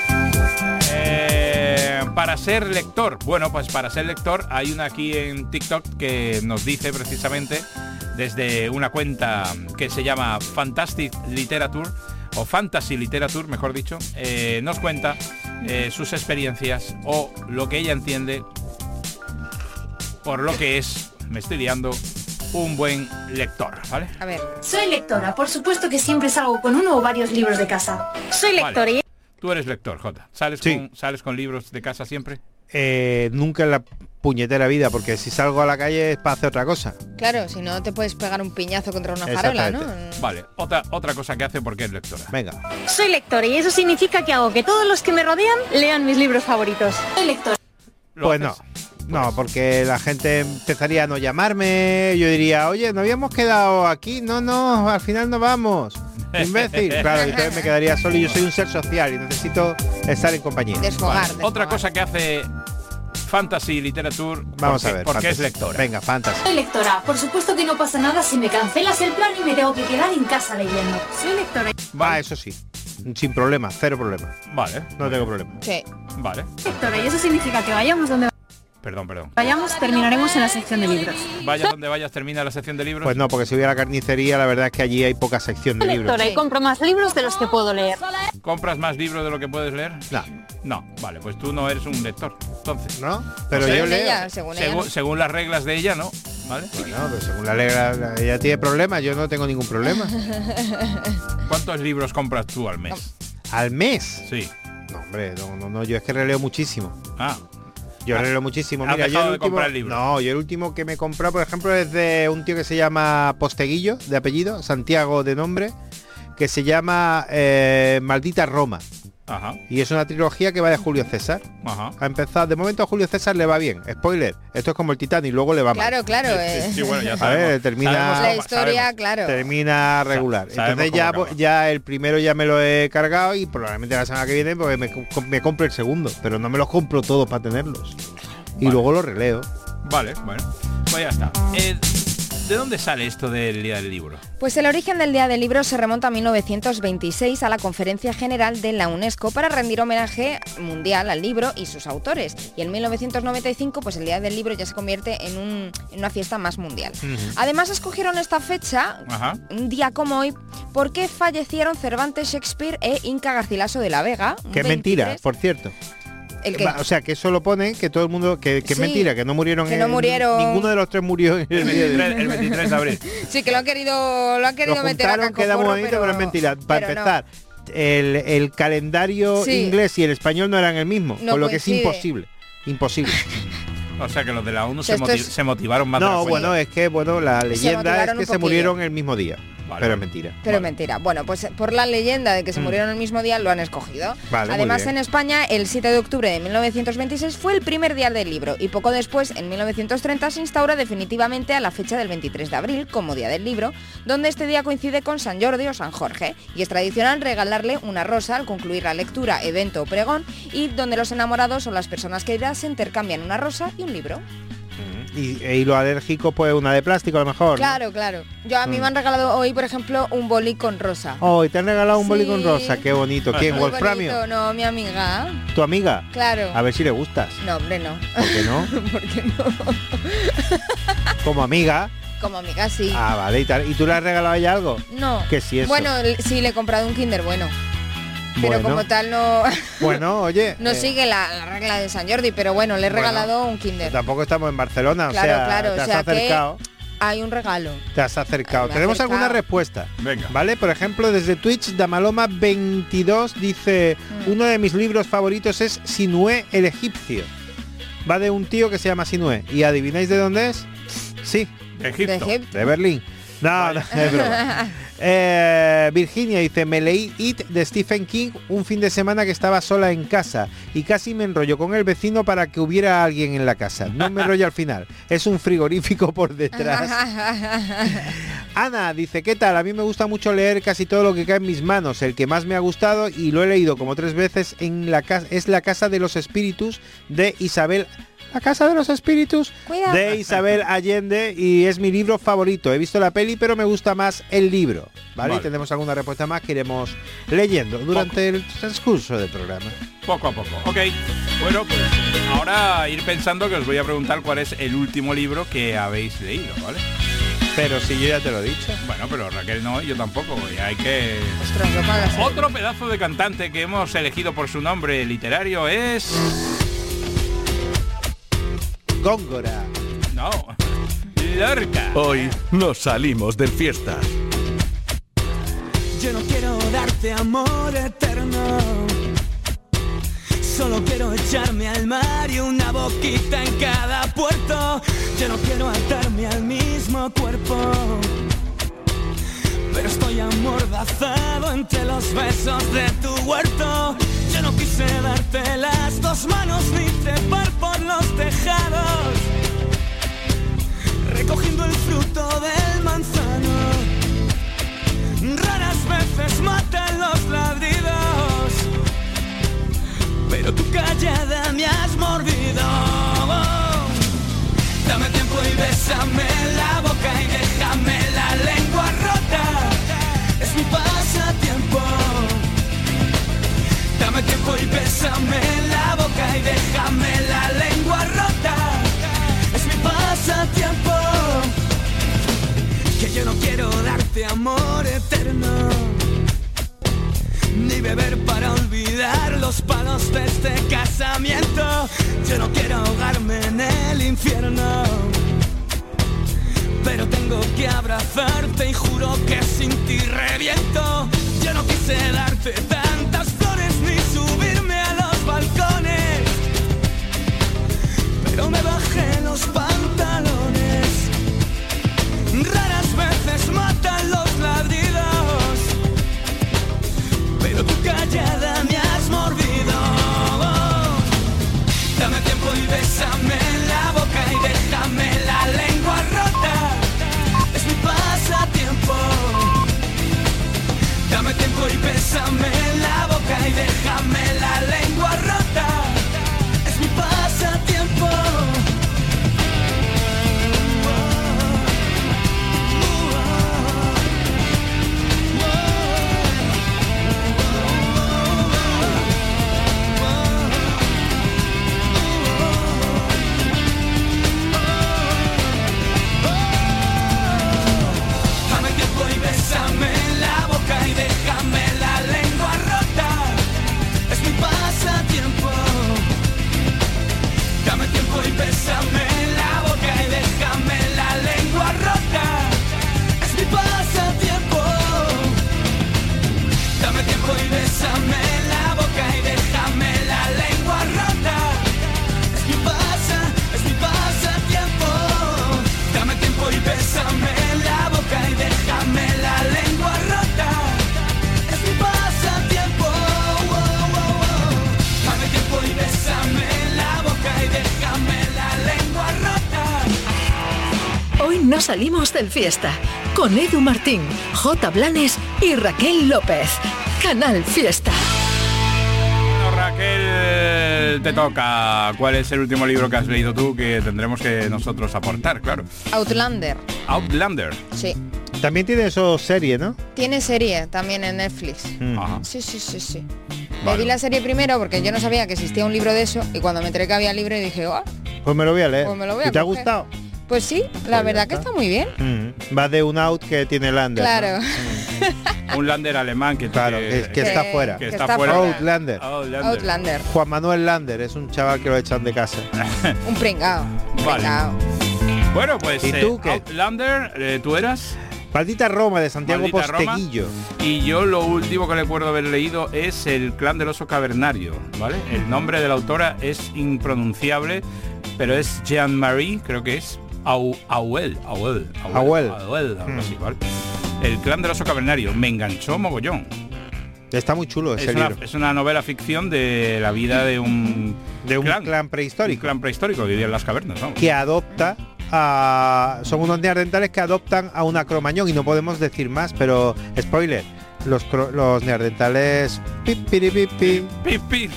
¿vale? Eh, para ser lector, bueno, pues para ser lector hay una aquí en TikTok que nos dice precisamente desde una cuenta que se llama Fantastic Literature o Fantasy Literature, mejor dicho, eh, nos cuenta eh, sus experiencias o lo que ella entiende por lo que es, me estoy liando, un buen lector, ¿vale? A ver. Soy lectora, por supuesto que siempre salgo con uno o varios libros de casa. Soy lectora Vale. y... Tú eres lector, Jota. ¿Sales, Sí. con, ¿Sales con libros de casa siempre? Eh, nunca en la puñetera vida, porque si salgo a la calle es para hacer otra cosa. Claro, si no te puedes pegar un piñazo contra una farola, ¿no? Vale, otra, otra cosa que hace porque es lectora. Venga. Soy lectora y eso significa que hago que todos los que me rodean lean mis libros favoritos. Soy lectora. ¿Lo Pues haces? no. No, porque la gente empezaría a no llamarme, yo diría, oye, ¿no habíamos quedado aquí? No, no, al final no vamos. Imbécil. Claro, y entonces me quedaría solo y yo soy un ser social y necesito estar en compañía. Desfogar, Vale, otra cosa que hace Fantasy Literature Vamos porque, a ver. porque es fantasy. lectora. Venga, fantasy. Soy lectora, por supuesto que no pasa nada si me cancelas el plan y me tengo que quedar en casa leyendo. Soy lectora. Va, eso sí. Sin problema, cero problema. Vale. No tengo problema. Sí. Vale. Lectora y eso significa que vayamos donde Perdón, perdón. vayamos, terminaremos en la sección de libros. Vaya donde vayas, termina la sección de libros. Pues no, porque si voy a la carnicería, la verdad es que allí hay poca sección de Soy libros. lectora y compro más libros de los que puedo leer. ¿Compras más libros de lo que puedes leer? No. No, vale, pues tú no eres un lector. Entonces. ¿No? Pero No sé. yo Según leo. ella, según ella, Según, no. según las reglas de ella, ¿no? ¿Vale? Bueno, pero según la regla, ella tiene problemas, yo no tengo ningún problema. ¿Cuántos libros compras tú al mes? ¿Al mes? Sí. No, hombre, no, no, no, yo es que releo muchísimo. Ah. Yo ¿Has- releo muchísimo. has Mira, yo dejado el de último, comprar libros? No, yo el último que me he comprado, por ejemplo, es de un tío que se llama Posteguillo, de apellido, Santiago de nombre, que se llama eh, Maldita Roma. Ajá. Y es una trilogía que va de Julio César. Ajá. Ha empezado, de momento a Julio César le va bien. Spoiler, esto es como el Titanic, luego le va mal. Claro, claro. Eh. Sí, sí, bueno, ya A sabemos. ver, termina Sabemos La cómo- historia, sabemos. claro. termina regular. Sa- sabemos Entonces ya, cómo acaba. ya el primero ya me lo he cargado y probablemente la semana que viene pues me, co- me compro el segundo, pero no me los compro todos para tenerlos. Y Vale. luego los releo. Vale, bueno. Pues ya está. Eh, ¿De dónde sale esto del Día del Libro? Pues el origen del Día del Libro se remonta a mil novecientos veintiséis a la Conferencia General de la UNESCO para rendir homenaje mundial al libro y sus autores. Y en mil novecientos noventa y cinco pues el Día del Libro ya se convierte en, un, en una fiesta más mundial. Uh-huh. Además escogieron esta fecha, Ajá. un día como hoy, porque fallecieron Cervantes, Shakespeare e Inca Garcilaso de la Vega. un Que es mentira, veintitrés. por cierto. ¿El qué? Va, O sea, que eso lo pone, que todo el mundo, que, que es Sí, mentira, que no murieron. que no en- murieron. Ninguno de los tres murió en el El día de- veintitrés, el veintitrés de abril. Sí, que lo han querido, lo han querido Lo meter a juntaron, queda muy cascoporro, bonito, pero, es mentira. Para pero no. empezar, el, el calendario Sí. inglés y el español no eran el mismo, No con lo que coincide. es imposible. Imposible. O sea que los de la ONU O sea, se, esto moti- es- se motivaron más de la No, cuenta. bueno, es que bueno, la leyenda es motivaron que un se poquillo. murieron el mismo día. Vale. Pero es mentira. Pero Vale. es mentira. Bueno, pues por la leyenda de que se Mm. murieron el mismo día lo han escogido. Vale, muy Además, bien. en España, el siete de octubre de mil novecientos veintiséis fue el primer día del libro y poco después, en mil novecientos treinta, se instaura definitivamente a la fecha del veintitrés de abril como Día del Libro, donde este día coincide con San Jordi o San Jorge y es tradicional regalarle una rosa al concluir la lectura, evento o pregón y donde los enamorados o las personas queridas se intercambian una rosa y un libro. Y, y lo alérgico, pues una de plástico a lo mejor. ¿no? Claro, claro. Yo a mí Mm. me han regalado hoy, por ejemplo, un boli con rosa. Oh, y te han regalado un boli con Sí. rosa, qué bonito. ¿Quién? Muy Wolframio. bonito, no, mi amiga. ¿Tu amiga? Claro. A ver si le gustas. No, hombre, no. ¿Por qué no? ¿Por qué no? Como amiga. Como amiga, sí. Ah, vale. ¿Y, tal. ¿Y tú le has regalado a ella algo? No. Que si eso. Bueno, l- sí, le he comprado un Kinder bueno. Pero Bueno. como tal no, Bueno, oye. no eh, sigue la, la regla de San Jordi, pero bueno, le he Bueno, regalado un Kinder. Tampoco estamos en Barcelona, Claro, o sea, claro, te o has sea que- acercado. Hay un regalo. Te has acercado. Me he ¿Tenemos acercado. alguna respuesta? Venga. ¿Vale? Por ejemplo, desde Twitch, Damaloma veintidós dice, Mm. uno de mis libros favoritos es Sinué el egipcio. Va de un tío que se llama Sinué. ¿Y adivináis de dónde es? Sí, De Egipto. De Egipto. de Berlín. No, no, es broma. Eh, Virginia dice, me leí It de Stephen King un fin de semana que estaba sola en casa y casi me enrollo con el vecino para que hubiera alguien en la casa. No me enrollo al final. Es un frigorífico por detrás. Ana dice, ¿qué tal? A mí me gusta mucho leer casi todo lo que cae en mis manos. El que más me ha gustado y lo he leído como tres veces en la casa es La Casa de los Espíritus de Isabel. La Casa de los Espíritus Cuidado. de Isabel Allende y es mi libro favorito. He visto la peli, pero me gusta más el libro. ¿Vale? Vale. Y tenemos alguna respuesta más que iremos leyendo durante el transcurso del programa. Poco a poco. Ok. Bueno, pues ahora ir pensando que os voy a preguntar cuál es el último libro que habéis leído, ¿vale? Pero si yo ya te lo he dicho. Bueno, pero Raquel no, y yo tampoco. Y hay que... Ostras, lo pagas, ¿eh? Otro pedazo de cantante que hemos elegido por su nombre literario es... Góngora. No. Lorca. Hoy nos salimos del fiesta. Yo no quiero darte amor eterno. Solo quiero echarme al mar y una boquita en cada puerto. Yo no quiero atarme al mismo cuerpo. Pero estoy amordazado entre los besos de tu huerto. Yo no quise darte las dos manos ni trepar por los tejados, recogiendo el fruto del manzano. Raras veces matan los ladridos, pero tú callada me has mordido. Dame tiempo y bésame la boca y déjame la lengua rota. Es mi pasatiempo. Dame tiempo y bésame la boca y déjame la lengua rota. Es mi pasatiempo. Que yo no quiero darte amor eterno, ni beber para olvidar los palos de este casamiento. Yo no quiero ahogarme en el infierno, pero tengo que abrazarte y juro que sin ti reviento. Yo no quise darte tantas flores ni subirme a los balcones, pero me bajé los pantalones. Raras veces matan los ladridos, bésame en la boca y déjame la lengua rota. Es mi pasatiempo. Bésame en la boca y déjame la lengua rota. Es mi pasatiempo. Dame tiempo y bésame en la boca y déjame la lengua rota. Es mi pasatiempo. Dame tiempo y bésame en la boca y déjame la lengua rota. Es mi pasa, es mi pasatiempo. Dame tiempo y bésame en la boca y déjame la lengua rota. Es mi pasatiempo. Oh, oh, oh. Dame tiempo y bésame en la boca y déjame la lengua rota. Hoy no salimos del fiesta. Con Edu Martín, J. Blanes y Raquel López. Canal Fiesta. Bueno, Raquel, te toca. ¿Cuál es el último libro que has leído tú que tendremos que nosotros aportar? Claro. Outlander. Outlander. Sí. También tiene eso serie, ¿no? Tiene serie también en Netflix. Mm. Ajá. Sí, sí, sí, sí. Vale. Me vi la serie primero porque yo no sabía que existía un libro de eso y cuando me enteré que había libro dije, oh, Pues me lo voy a leer. Pues me lo voy a ¿Y te ha coger. gustado? pues sí, la Pues verdad ya que está. está muy bien. Mm. Va de un out que tiene Lander. Claro. Un Lander alemán que, Claro, que, que, que Que- está fuera. que que está, está fuera. fuera. Outlander. Outlander. Outlander. Juan Manuel Lander es un chaval que lo echan de casa. Un pringao. un Vale. pringao. Bueno, pues ¿Y tú eh, qué? Outlander, eh, tú eras. Maldita Roma de Santiago Maldita Roma. Posteguillo. Y yo lo último que recuerdo haber leído es El clan del oso cavernario, ¿vale? El nombre de la autora es impronunciable, pero es Jean-Marie, creo que es Au- Auel, Auel, Auel. Auel, algo Mm. así, ¿vale? El clan del oso cavernario, me enganchó mogollón. Está muy chulo ese Es una, libro. es una novela ficción de la vida de un De un clan, un prehistórico clan prehistórico que vivía en las cavernas, ¿no? que adopta a... Son unos neandertales que adoptan a una cromañón y no podemos decir más, pero spoiler, los, cro- los neandertales... pi, pi, pi, pi. Pi, pi.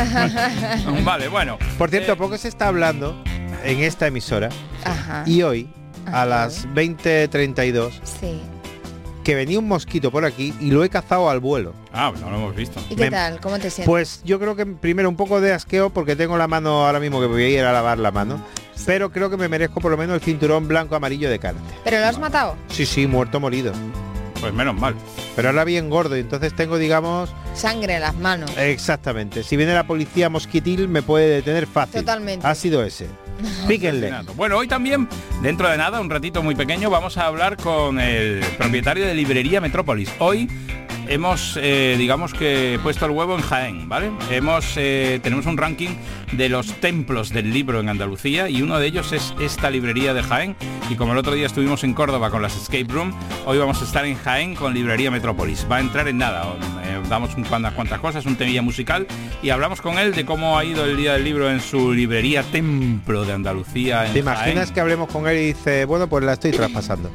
Vale, bueno. Por cierto, Eh, poco se está hablando en esta emisora Ajá. y hoy Ajá. a las veinte treinta y dos Sí. que venía un mosquito por aquí y lo he cazado al vuelo. Ah, no lo hemos visto. ¿Y qué Me- tal? ¿Cómo te sientes? Pues yo creo que primero un poco de asqueo porque tengo la mano ahora mismo que voy a ir a lavar la mano, pero creo que me merezco por lo menos el cinturón blanco amarillo de carne. ¿Pero lo has matado? Sí, sí, muerto morido. Pues menos mal. Pero ahora bien gordo y entonces tengo, digamos, Sangre en las manos. exactamente. Si viene la policía mosquitil me puede detener fácil. Totalmente. Ha sido ese. Píquenle. Bueno, hoy también, dentro de nada, un ratito muy pequeño, vamos a hablar con el propietario de Librería Metrópolis. Hoy hemos, eh, digamos que, puesto el huevo en Jaén, ¿vale? Hemos, eh, tenemos un ranking de los templos del libro en Andalucía y uno de ellos es esta librería de Jaén. Y como el otro día estuvimos en Córdoba con las Escape Room, hoy vamos a estar en Jaén con Librería Metrópolis. Va a entrar en nada, eh, damos un, unas cuantas cosas, un temilla musical y hablamos con él de cómo ha ido el Día del Libro en su librería Templo de Andalucía. En ¿Te imaginas Jaén. que hablemos con él y dice, bueno, pues la estoy traspasando?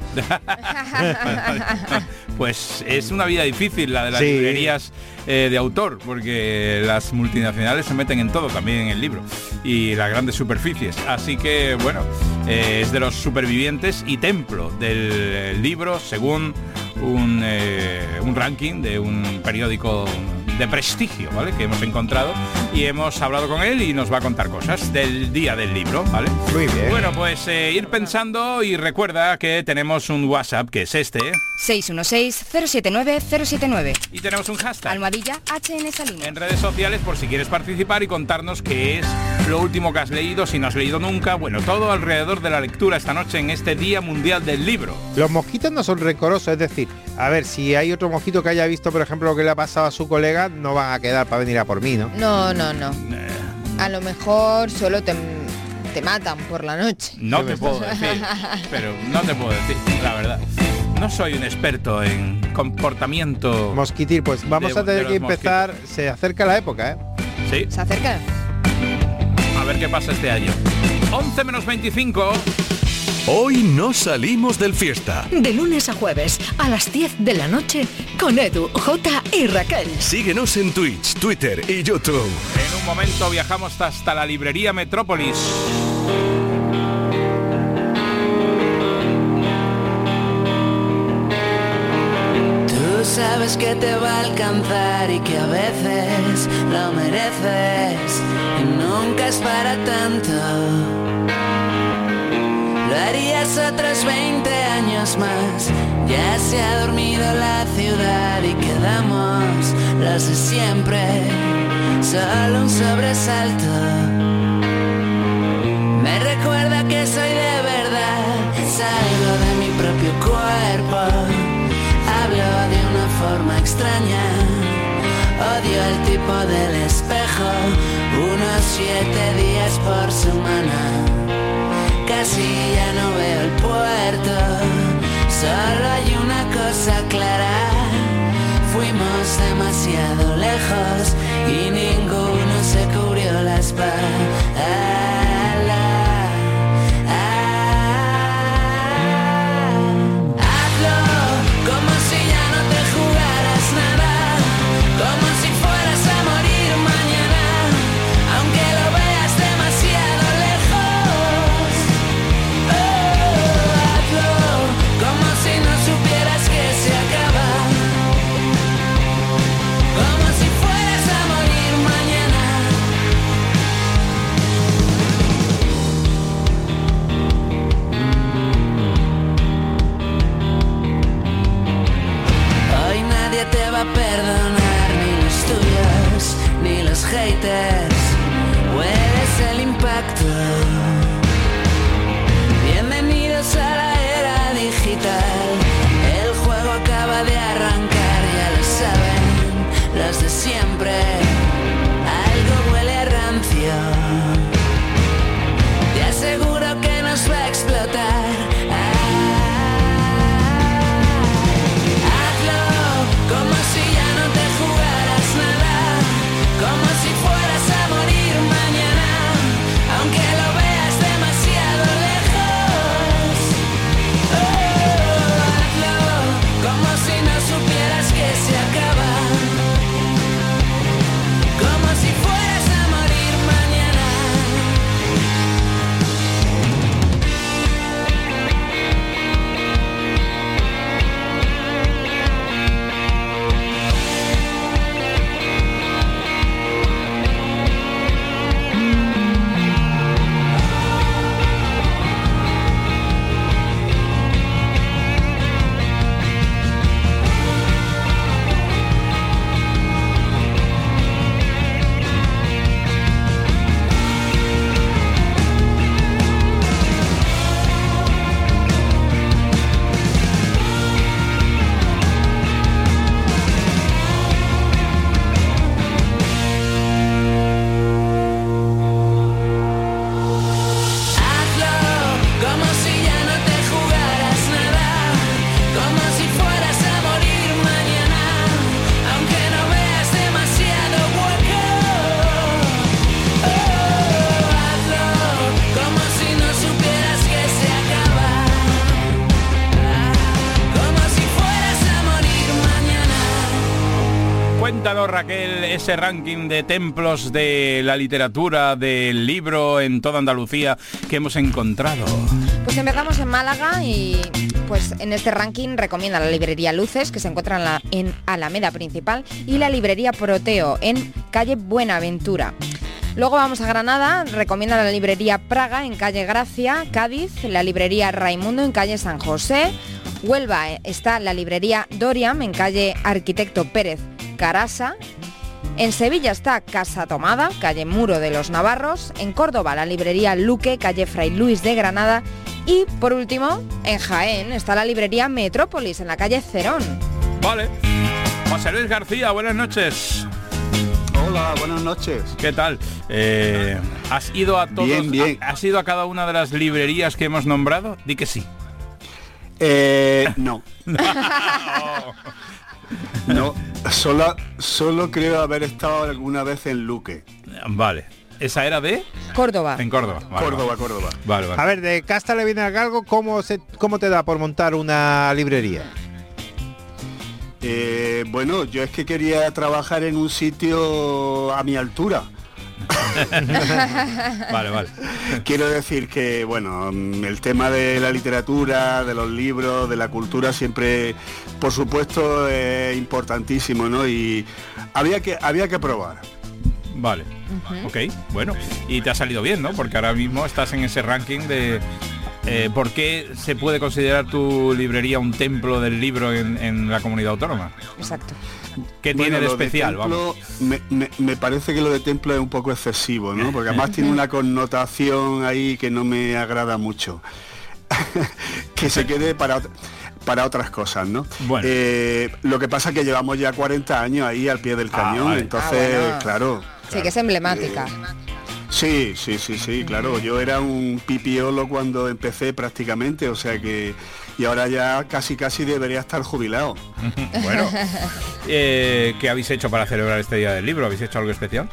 Pues es una vida difícil la de las Sí. librerías eh, de autor, porque las multinacionales se meten en todo, también en el libro, y las grandes superficies. Así que, bueno, eh, es de los supervivientes y templo del libro, según un, eh, un ranking de un periódico de prestigio, ¿vale? Que hemos encontrado y hemos hablado con él y nos va a contar cosas del Día del Libro, ¿vale? Muy bien. Bueno, pues eh, ir pensando y recuerda que tenemos un WhatsApp que es este, ¿eh? seis uno seis, cero siete nueve, cero siete nueve. Y tenemos un hashtag Almohadilla H N Salinas. en redes sociales por si quieres participar y contarnos qué es lo último que has leído, si no has leído nunca, bueno, todo alrededor de la lectura esta noche en este Día Mundial del Libro. Los mosquitos no son rencorosos, es decir, a ver, si hay otro mosquito que haya visto, por ejemplo, lo que le ha pasado a su colega, no van a quedar para venir a por mí, ¿no? No, no, no. Eh, A lo mejor solo te, te matan por la noche. no te puedo decir, pero no te puedo decir, la verdad. No soy un experto en comportamiento. Mosquitil, pues vamos de- a tener de que los empezar, se acerca la época, ¿eh? Sí, ¿Se acerca? a ver qué pasa este año. once menos veinticinco. Hoy no salimos del fiesta. De lunes a jueves, a las diez de la noche, con Edu, Jota y Raquel. Síguenos en Twitch, Twitter y YouTube. En un momento viajamos hasta la librería Metrópolis. Tú sabes que te va a alcanzar y que a veces lo mereces y nunca es para tanto. Lo harías otros veinte años más. Ya se ha dormido la ciudad y quedamos los de siempre. Solo un sobresalto me recuerda que soy de verdad. Salgo de mi propio cuerpo, hablo de una forma extraña. Odio el tipo del espejo, unos siete días por semana. Casi ya no veo el puerto, solo hay una cosa clara. Fuimos demasiado lejos y ninguno se cubrió la espalda. Te va a perdonar ni los tuyos ni los haters. Hueles el impacto. Bienvenidos a la era digital. El juego acaba de arrancar, ya lo saben los de siempre. Algo huele a rancio. Te aseguro que nos va a explotar. Como si ya no te jugaras nada, como si fueras a morir mañana, aunque lo veas demasiado lejos. Oh, hazlo, como si no supieras que se acaba, como si fueras a morir mañana. Cuéntanos, Raquel, ese ranking de templos de la literatura, del libro en toda Andalucía que hemos encontrado. Pues empezamos en Málaga y pues en este ranking recomienda la librería Luces, que se encuentra en, la, en Alameda Principal, y la librería Proteo en calle Buenaventura. Luego vamos a Granada, recomienda la librería Praga en calle Gracia. Cádiz, la librería Raimundo en calle San José. Huelva está la librería Doriam en calle Arquitecto Pérez Carasa. En Sevilla está Casa Tomada, calle Muro de los Navarros. En Córdoba la librería Luque, calle Fray Luis de Granada. Y por último, en Jaén está la librería Metrópolis en la calle Cerón. Vale. José Luis García, buenas noches. Hola, buenas noches. ¿Qué tal? Eh, ¿Has ido a todos? Bien, bien. ¿Has ido a cada una de las librerías que hemos nombrado? Di que sí. Eh, no. No, solo, solo creo haber estado alguna vez en Luque. Vale. ¿Esa era de? Córdoba. En Córdoba. Vale, Córdoba, vale. Córdoba. Vale, vale. A ver, de Casta le viene al galgo, ¿cómo, se, ¿cómo te da por montar una librería? Eh, Eh, bueno, yo es que quería trabajar en un sitio a mi altura. Vale, vale. Quiero decir que, bueno, el tema de la literatura, de los libros, de la cultura siempre, por supuesto, es importantísimo, ¿no? Y había que, había que probar. Vale, uh-huh. Ok, bueno, y te ha salido bien, ¿no? Porque ahora mismo estás en ese ranking de... Eh, ¿Por qué se puede considerar tu librería un templo del libro en, en la comunidad autónoma? Exacto. ¿Qué bueno, tiene de lo especial? De templo, vamos. Me, me, me parece que lo de templo es un poco excesivo, ¿no? Porque además tiene una connotación ahí que no me agrada mucho. Que se quede para... para otras cosas, ¿no? Bueno. Eh, lo que pasa es que llevamos ya cuarenta años ahí al pie del cañón, ah, vale. entonces, ah, bueno. claro. Sí, claro, que es emblemática. Eh, sí, sí, sí, sí, claro. Yo era un pipiolo cuando empecé prácticamente, o sea que... Y ahora ya casi casi debería estar jubilado. Bueno, eh, ¿qué habéis hecho para celebrar este Día del Libro? ¿Habéis hecho algo especial?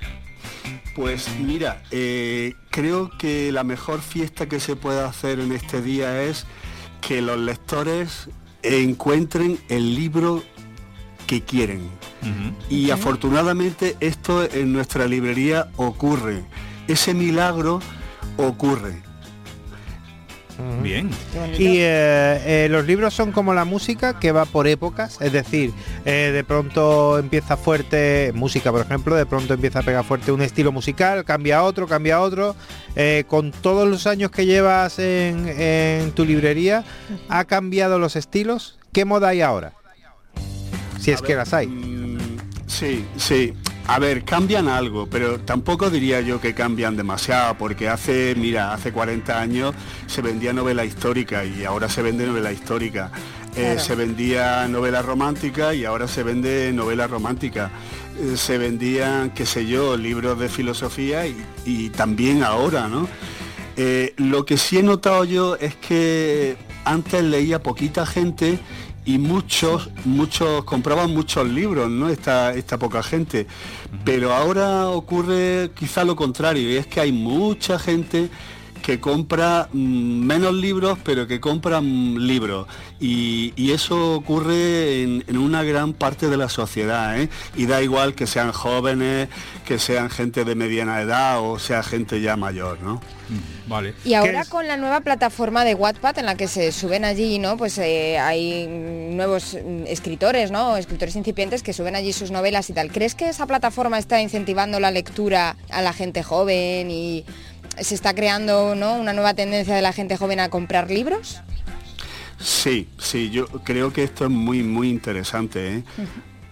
Pues mira, eh, creo que la mejor fiesta que se puede hacer en este día es que los lectores encuentren el libro que quieren. Uh-huh. Y uh-huh. afortunadamente esto en nuestra librería ocurre. Ese milagro ocurre. Uh-huh. Bien. Y eh, eh, los libros son como la música que va por épocas, es decir, eh, de pronto empieza fuerte, música por ejemplo, de pronto empieza a pegar fuerte un estilo musical, cambia a otro, cambia a otro. Eh, con todos los años que llevas en, en tu librería, ¿ha cambiado los estilos? ¿Qué moda hay ahora? Si es a que ver, las hay. Mmm, sí, sí. A ver, cambian algo, pero tampoco diría yo que cambian demasiado, porque hace, mira, hace cuarenta años se vendía novela histórica y ahora se vende novela histórica. Claro. Eh, se vendía novela romántica y ahora se vende novela romántica. Eh, se vendían, qué sé yo, libros de filosofía y, y también ahora, ¿no? Eh, lo que sí he notado yo es que antes leía poquita gente y muchos, muchos compraban muchos libros, ¿no? Esta, esta poca gente. Pero ahora ocurre quizá lo contrario, y es que hay mucha gente que compra mmm, menos libros, pero que compran libros. Y, y eso ocurre en, en una gran parte de la sociedad, ¿eh? Y da igual que sean jóvenes, que sean gente de mediana edad o sea gente ya mayor, ¿no? Vale. Y ahora con la nueva plataforma de Wattpad en la que se suben allí, ¿no? Pues eh, hay nuevos escritores, ¿no? Escritores incipientes que suben allí sus novelas y tal. ¿Crees que esa plataforma está incentivando la lectura a la gente joven y se está creando, ¿no?, una nueva tendencia de la gente joven a comprar libros? Sí, sí, yo creo que esto es muy, muy interesante, ¿eh? Uh-huh.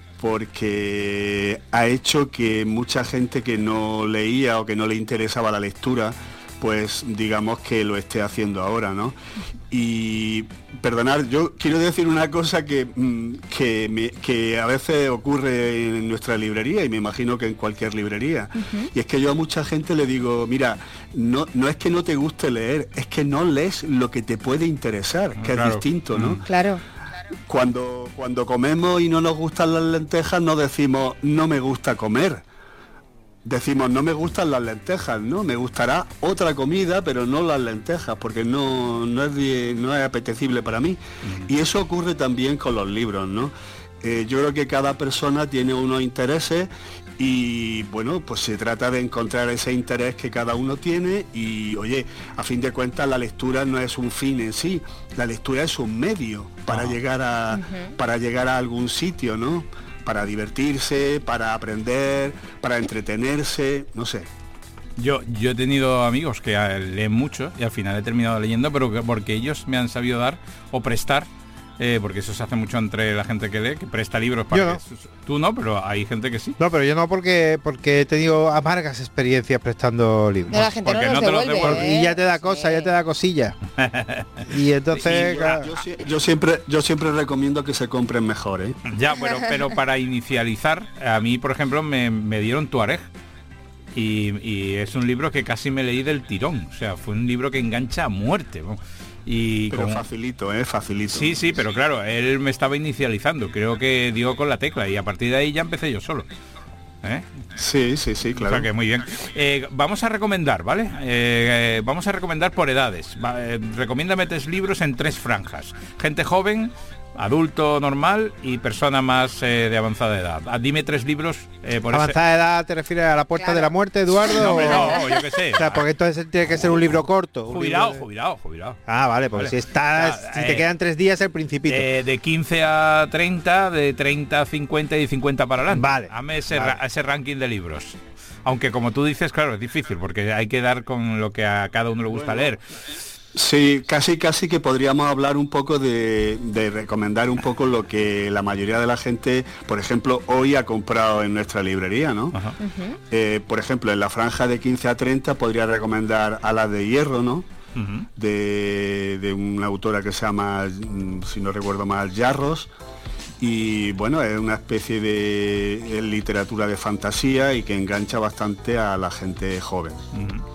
Porque ha hecho que mucha gente que no leía o que no le interesaba la lectura, pues digamos que lo esté haciendo ahora, ¿no? Y perdonad, yo quiero decir una cosa que, que, me, que a veces ocurre en nuestra librería y me imagino que en cualquier librería. Uh-huh. Y es que yo a mucha gente le digo, mira, no, no es que no te guste leer, es que no lees lo que te puede interesar, que claro. es distinto, ¿no? Claro. Cuando, cuando comemos y no nos gustan las lentejas, no decimos, no me gusta comer. Decimos, no me gustan las lentejas, ¿no? Me gustará otra comida, pero no las lentejas, porque no, no, es, no es apetecible para mí. Uh-huh. Y eso ocurre también con los libros, ¿no? Eh, yo creo que cada persona tiene unos intereses y, bueno, pues se trata de encontrar ese interés que cada uno tiene y, oye, a fin de cuentas la lectura no es un fin en sí, la lectura es un medio para, uh-huh. llegar, a, uh-huh. para llegar a algún sitio, ¿no? Para divertirse, para aprender, para entretenerse, no sé. Yo, yo he tenido amigos que leen mucho y al final he terminado leyendo, pero que, porque ellos me han sabido dar o prestar, eh, porque eso se hace mucho entre la gente que lee, que presta libros para yo que... No. Tú no, pero hay gente que sí. No, pero yo no porque porque he tenido amargas experiencias prestando libros. No, la gente porque no, no te los devuelve, devuelve. ¿eh? Y ya te da cosa, sí. ya te da cosilla. Y entonces... Sí, claro. yo, yo, siempre, yo siempre recomiendo que se compren mejor, ¿eh? Ya, bueno, pero para inicializar, a mí, por ejemplo, me, me dieron Tuareg. Y, y es un libro que casi me leí del tirón. O sea, fue un libro que engancha a muerte, ¿no? Y pero como... facilito, ¿eh? Facilito. Sí, sí, pero claro, él me estaba inicializando. Creo que dio con la tecla y a partir de ahí ya empecé yo solo. ¿Eh? Sí, sí, sí, claro. O sea que muy bien. Eh, vamos a recomendar, ¿vale? Eh, vamos a recomendar por edades. Va, eh, recomiéndame tres libros en tres franjas. Gente joven, adulto normal y persona más eh, de avanzada edad. Ah, dime tres libros eh, por ¿Avanzada ese... edad te refieres a La puerta claro. de la muerte, Eduardo? No, hombre, o... no, yo qué sé. O sea, porque entonces tiene que ser un libro corto. Un jubilado, libro de... jubilado, jubilado. Ah, vale, porque vale. si estás, o sea, si te eh, quedan tres días el Principito. De, de quince a treinta, de treinta a cincuenta y de cincuenta para adelante. Vale. Dame ese, vale. Ra ese ranking de libros. Aunque como tú dices, claro, es difícil, porque hay que dar con lo que a cada uno le gusta bueno. leer. Sí, casi casi que podríamos hablar un poco de, de recomendar un poco lo que la mayoría de la gente, por ejemplo, hoy ha comprado en nuestra librería, ¿no? Ajá. Uh-huh. eh, por ejemplo, en la franja de quince a treinta podría recomendar Alas de Hierro, ¿no? Uh-huh. de, de una autora que se llama, si no recuerdo mal, Yarros. Y bueno, es una especie de, de literatura de fantasía y que engancha bastante a la gente joven. Uh-huh.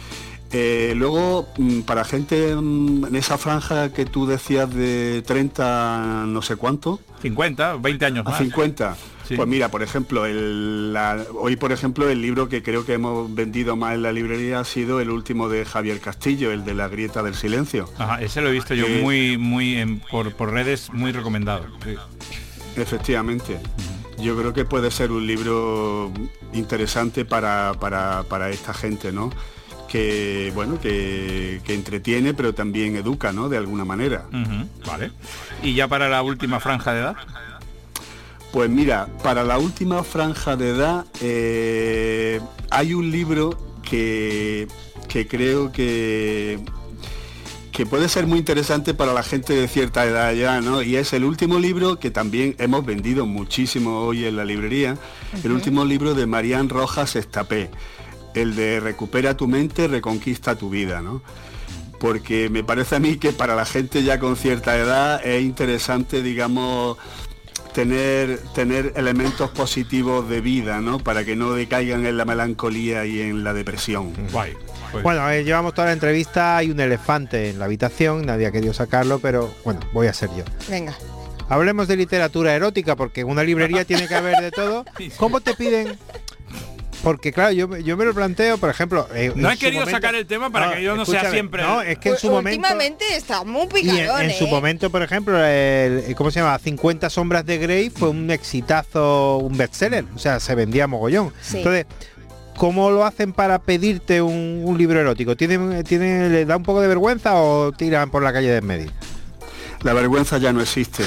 Eh, luego, para gente en esa franja que tú decías de treinta no sé cuánto. cincuenta, veinte años más. A cincuenta. Sí. Pues mira, por ejemplo, el, la, hoy por ejemplo el libro que creo que hemos vendido más en la librería ha sido el último de Javier Castillo, el de La grieta del silencio. Ajá, ese lo he visto yo eh, muy, muy en, por, por redes, muy recomendado. Sí. Efectivamente. Uh-huh. Yo creo que puede ser un libro interesante para, para, para esta gente, ¿no? Que bueno que, que entretiene pero también educa, ¿no? De alguna manera. Uh-huh, vale. Y ya para la última franja de edad. Pues mira, para la última franja de edad eh, hay un libro que, que creo que que puede ser muy interesante para la gente de cierta edad ya, ¿no? Y es el último libro que también hemos vendido muchísimo hoy en la librería, uh-huh. el último libro de Marián Rojas Estapé. El de Recupera tu mente, reconquista tu vida, ¿no? Porque me parece a mí que para la gente ya con cierta edad es interesante, digamos, tener, tener elementos positivos de vida, ¿no? Para que no decaigan en la melancolía y en la depresión. Guay. Pues. Bueno, eh, llevamos toda la entrevista, hay un elefante en la habitación, nadie ha querido sacarlo, pero bueno, voy a ser yo. Venga. Hablemos de literatura erótica, porque en una librería tiene que haber de todo. ¿Cómo te piden...? Porque claro, yo, yo me lo planteo, por ejemplo... Eh, no he querido momento, sacar el tema para no, que yo no sea siempre... No, es que en su momento... Últimamente está muy picadón, en, en ¿eh? su momento, por ejemplo, el, ¿cómo se llama? cincuenta sombras de Grey fue un exitazo, un bestseller. O sea, se vendía mogollón. Sí. Entonces, ¿cómo lo hacen para pedirte un, un libro erótico? ¿Tiene, tiene, ¿Le da un poco de vergüenza o tiran por la calle de en medio? La vergüenza ya no existe.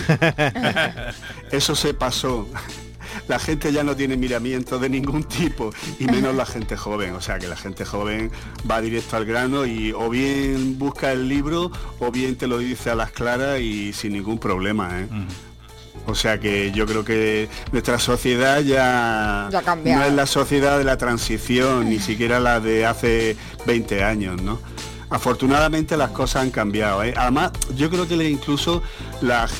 Eso se pasó. La gente ya no tiene miramiento de ningún tipo y menos la gente joven, o sea que la gente joven va directo al grano y o bien busca el libro o bien te lo dice a las claras y sin ningún problema, ¿eh? Mm. O sea que yo creo que nuestra sociedad ya, ya no es la sociedad de la transición, ni siquiera la de hace veinte años, ¿no? Afortunadamente las cosas han cambiado, ¿eh? Además yo creo que incluso la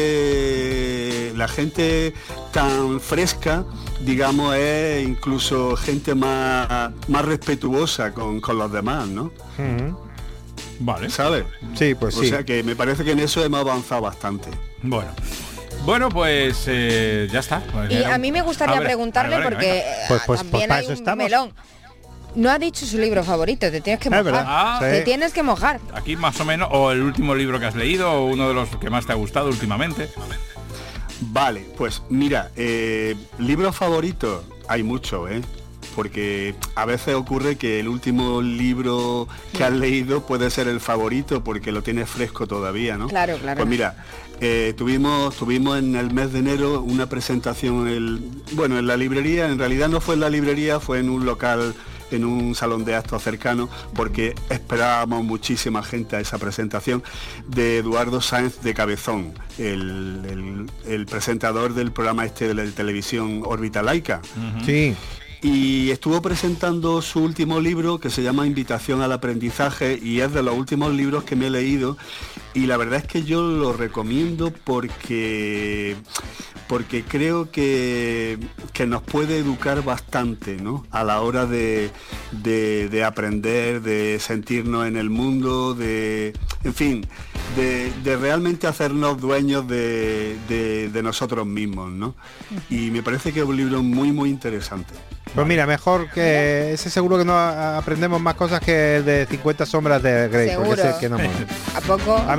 gente la gente tan fresca, digamos, es incluso gente más, más respetuosa con, con los demás, ¿no? Uh-huh. Vale. ¿Sabes? Sí, pues o sí. O sea que me parece que en eso hemos avanzado bastante. Bueno. Bueno, pues eh, ya está. Pues, y a mí me gustaría ver, preguntarle ver, porque venga. Pues, pues, también pues hay un estamos. melón. No ha dicho su libro favorito, te tienes que mojar. Ah, te sí. tienes que mojar. Aquí más o menos, o el último libro que has leído, o uno de los que más te ha gustado últimamente. Vale, pues mira, eh, libro favorito, hay mucho, ¿eh? Porque a veces ocurre que el último libro que has leído puede ser el favorito porque lo tienes fresco todavía, ¿no? Claro, claro. Pues mira, eh, tuvimos, tuvimos en el mes de enero una presentación, en el, bueno, en la librería, en realidad no fue en la librería, fue en un local, en un salón de actos cercano, porque esperábamos muchísima gente a esa presentación, de Eduardo Sáenz de Cabezón, el, el, el presentador del programa este de la televisión Órbita Laica. Uh-huh. Sí. Y estuvo presentando su último libro que se llama Invitación al Aprendizaje y es de los últimos libros que me he leído y la verdad es que yo lo recomiendo porque porque creo que, que nos puede educar bastante, ¿no? A la hora de, de, de aprender, de sentirnos en el mundo, de, en fin, de, de realmente hacernos dueños de, de, de nosotros mismos, ¿no? Y me parece que es un libro muy, muy interesante. Pues mira, mejor que ese seguro que no aprendemos más cosas que el de cincuenta sombras de Grey, seguro. porque ese es que no mola. ¿A poco? A mí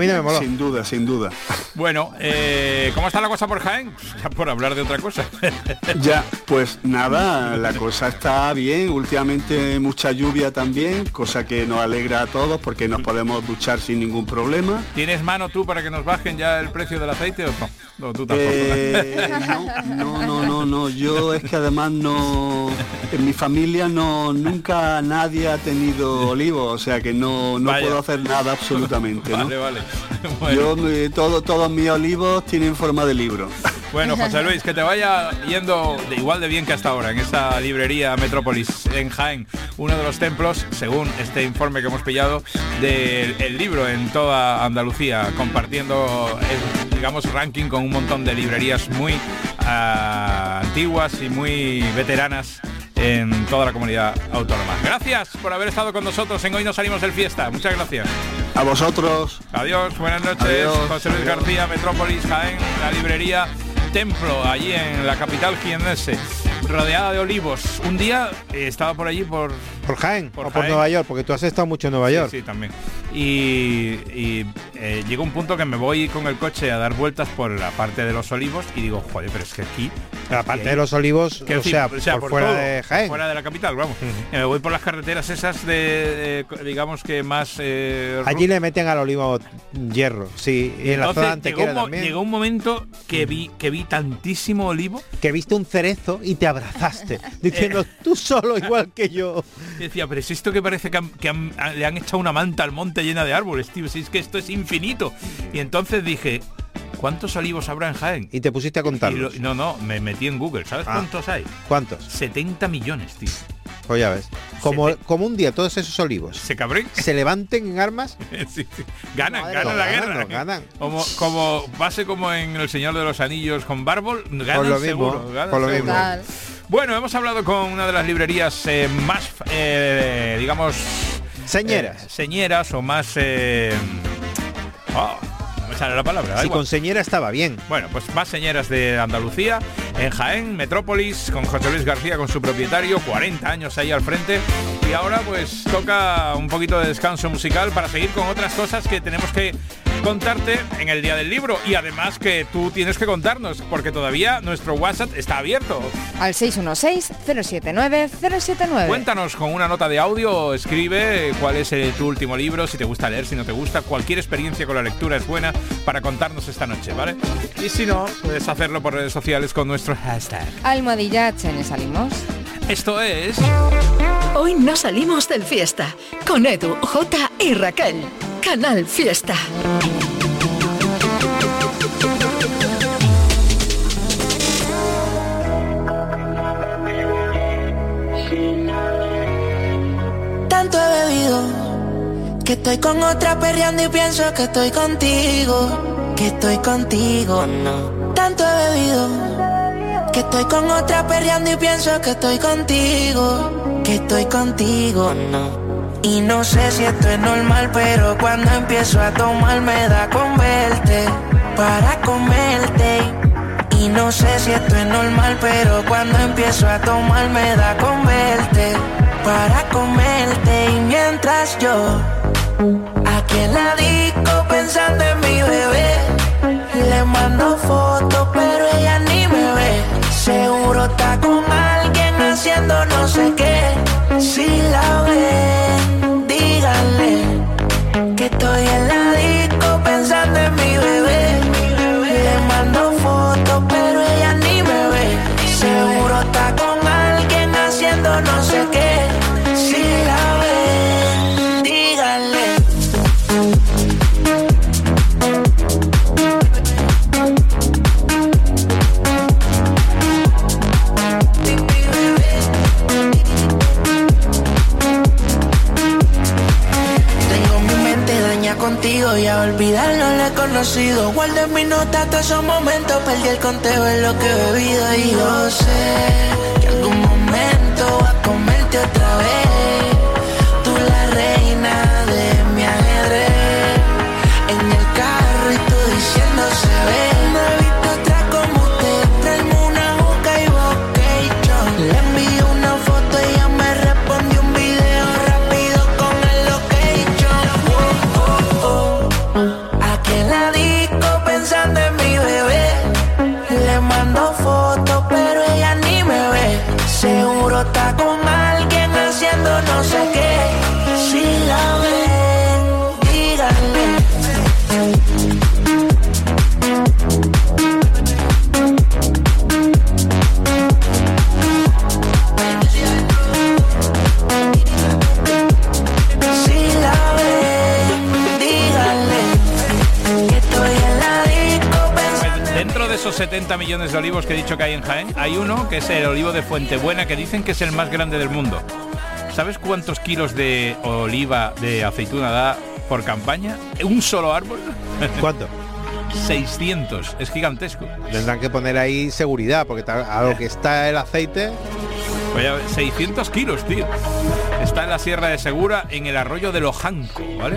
mí no me moló. Sin duda, sin duda. Bueno, eh, ¿cómo está la cosa por Jaén? Ya por hablar de otra cosa. Ya, pues nada, la cosa está bien. Últimamente mucha lluvia también, cosa que nos alegra a todos porque nos podemos duchar sin ningún problema. ¿Tienes mano tú para que nos bajen ya el precio del aceite o no? No, tú tampoco. Eh, no, no, no, no, yo es que además no, en mi familia no, nunca nadie ha tenido olivos, o sea que no, no puedo hacer nada absolutamente, ¿no? Vale, vale. Bueno. Yo, me, todo, todos mis olivos tienen forma de libro. Bueno, José Luis, que te vaya yendo de igual de bien que hasta ahora en esa librería Metrópolis en Jaén, uno de los templos, según este informe que hemos pillado, del el libro en toda Andalucía, compartiendo el, digamos, ranking con un montón de librerías muy uh, antiguas y muy veteranas en toda la comunidad autónoma. Gracias por haber estado con nosotros en Hoy No Salimos del Fiesta. Muchas gracias. A vosotros. Adiós, buenas noches. Adiós. José Luis García, Metrópolis, Jaén, la librería Templo, allí en la capital jiennense, rodeada de olivos. Un día eh, estaba por allí por... Por Jaén, por o por Jaén. Nueva York, porque tú has estado mucho en Nueva York. Sí, sí, también. Y, y eh, llega un punto que me voy con el coche a dar vueltas por la parte de los olivos y digo, joder, pero es que aquí... La parte de los olivos, o sea, o sea, por, por fuera todo, de Jaén. fuera de la capital, vamos. Uh-huh. Me voy por las carreteras esas de, de digamos que más... Eh, Allí le meten al olivo hierro, sí, y en la zona antequera llegó, también. Llegó un momento que vi que vi tantísimo olivo. Que viste un cerezo y te abrazaste, diciendo, tú solo igual que yo. Y decía, pero es esto que parece que, han, que han, le han echado una manta al monte llena de árboles, tío, si es que esto es infinito. Y entonces dije... ¿Cuántos olivos habrá en Jaén? Y te pusiste a contarlos. Y lo, no, no, me metí en Google. ¿Sabes ah, cuántos hay? ¿Cuántos? setenta millones, tío. Pues ya ves. Como, Sete... como un día todos esos olivos se cabren, se levanten en armas. Sí, sí. Ganan, Madre ganan la ganan, guerra. No, ganan. Como, como pase como en El Señor de los Anillos con Bárbol, ganan por lo seguro. Mismo, ganan por lo seguro. mismo. Bueno, hemos hablado con una de las librerías eh, más, eh, digamos... Señeras. Eh, señeras o más... Eh, oh, sale la palabra. Si con señera estaba bien. Bueno, pues más señeras de Andalucía, en Jaén, Metrópolis, con José Luis García, con su propietario, cuarenta años ahí al frente. Y ahora pues toca un poquito de descanso musical para seguir con otras cosas que tenemos que contarte en el Día del Libro. Y además que tú tienes que contarnos, porque todavía nuestro WhatsApp está abierto. Al seis uno seis, cero siete nueve, cero siete nueve. Cuéntanos con una nota de audio, escribe cuál es el, tu último libro, si te gusta leer, si no te gusta, cualquier experiencia con la lectura es buena para contarnos esta noche, ¿vale? Y si no, puedes hacerlo por redes sociales con nuestro hashtag Almohadilla H N Salimos. Esto es... Hoy no salimos del Fiesta, con Edu, Jota y Raquel. Canal Fiesta. Tanto he bebido que estoy con otra perreando y pienso que estoy contigo, que estoy contigo, no. Tanto he bebido que estoy con otra perreando y pienso que estoy contigo, que estoy contigo, no. Y no sé si esto es normal, pero cuando empiezo a tomar me da con verte, para comerte. Y no sé si esto es normal, pero cuando empiezo a tomar me da con verte, para comerte. Y mientras yo aquí en la disco pensando en mi bebé, le mando fotos pero ella ni me ve. Seguro está con alguien haciendo no sé qué. Si la ven, díganle que estoy en la disco pensando en mi bebé. Le mando fotos pero ella ni me ve. Seguro está con alguien haciendo no sé qué. Si la ven, díganle. Contigo y a olvidarlo le he conocido. Guardé mis notas todos esos momentos, perdí el conteo en lo que he bebido. Y yo sé que algún momento va a comerte otra vez. Tú la reina de mi ajedrez, en el carro y tú diciendo se ve. No he visto otra como usted, traemos una juca y vocation. Le envié una foto y ella me respondió un video rápido con el location. está con alguien haciendo no sé qué. Si la ven, díganle. Si la ven, díganle que estoy en la disco pensando. Dentro de esos setenta millones de olivos que he dicho que hay en Jaén, hay uno que es el olivo de Fuentebuena, que dicen que es el más grande del mundo. ¿Sabes cuántos kilos de oliva, de aceituna da por campaña? ¿Un solo árbol? ¿Cuánto? seiscientos, es gigantesco. Tendrán que poner ahí seguridad, porque a lo que está el aceite... Oye, seiscientos kilos, tío. Está en la Sierra de Segura, en el arroyo de Lojanco, ¿vale?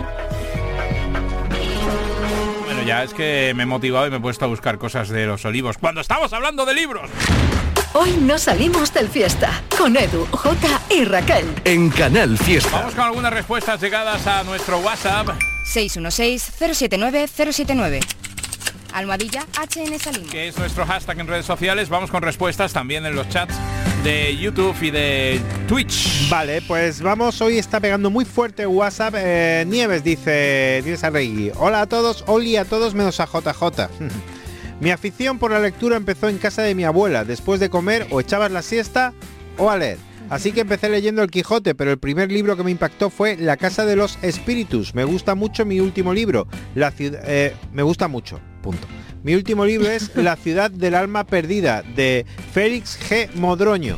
Bueno, ya es que me he motivado y me he puesto a buscar cosas de los olivos. ¡Cuando estamos hablando de libros! Hoy no salimos del fiesta con Edu, Jota y Raquel. En Canal Fiesta. Vamos con algunas respuestas llegadas a nuestro WhatsApp. seis uno seis, cero siete nueve, cero siete nueve. Almohadilla H N Salim. Que es nuestro hashtag en redes sociales. Vamos con respuestas también en los chats de YouTube y de Twitch. Vale, pues vamos, hoy está pegando muy fuerte WhatsApp. eh, Nieves dice, Nieves Arregui, hola a todos, oli a todos menos a J J. Mi afición por la lectura empezó en casa de mi abuela. Después de comer o echabas la siesta o a leer. Así que empecé leyendo El Quijote, pero el primer libro que me impactó fue La Casa de los Espíritus. Me gusta mucho mi último libro, La ciudad, eh, me gusta mucho, punto. Mi último libro es La ciudad del alma perdida, de Félix G. Modroño.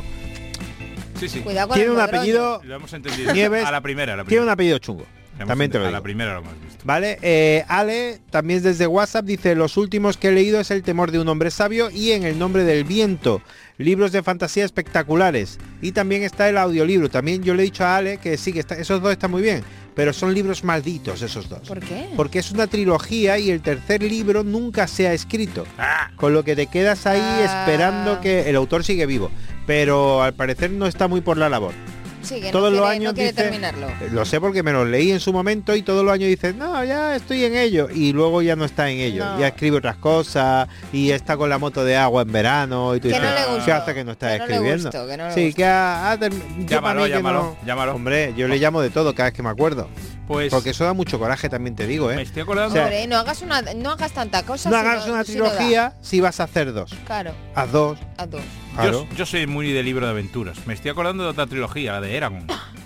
Sí, sí. Cuidado con Tiene el un Modroño. apellido... Lo hemos entendido. Nieves, a la primera, a la primera. Tiene un apellido chungo. También te lo a digo. la primera lo hemos visto. Vale, eh, Ale, también desde WhatsApp, dice, los últimos que he leído es El temor de un hombre sabio y En el nombre del viento. Libros de fantasía espectaculares. Y también está el audiolibro. También yo le he dicho a Ale que sí, que está, esos dos están muy bien, pero son libros malditos esos dos. ¿Por qué? Porque es una trilogía y el tercer libro nunca se ha escrito. Ah. Con lo que te quedas ahí Ah. esperando que... El autor sigue vivo, pero al parecer no está muy por la labor. Sí, que Todos no los quiere, años no quiere dice- terminarlo. Lo sé porque me lo leí en su momento y todos los años dicen, no, ya estoy en ello. Y luego ya no está en ello. No. Ya escribe otras cosas y está con la moto de agua en verano. Y tú Que dices, no le gustó, ¿qué hace que no está que no le escribiendo? gustó, que no le sí, gustó. que ha, ha term- yo Llámalo, para mí que llámalo, no- llámalo. Hombre, yo le llamo de todo cada vez que me acuerdo. Pues Porque eso da mucho coraje, también te digo, me ¿eh? estoy acordando. O sea, Hombre, no hagas una, no hagas tanta cosa. No si hagas una si no da. trilogía si vas a hacer dos. Claro, Haz dos. a dos. Claro. Yo, yo soy muy de libro de aventuras. Me estoy acordando de otra trilogía, la de Eragon.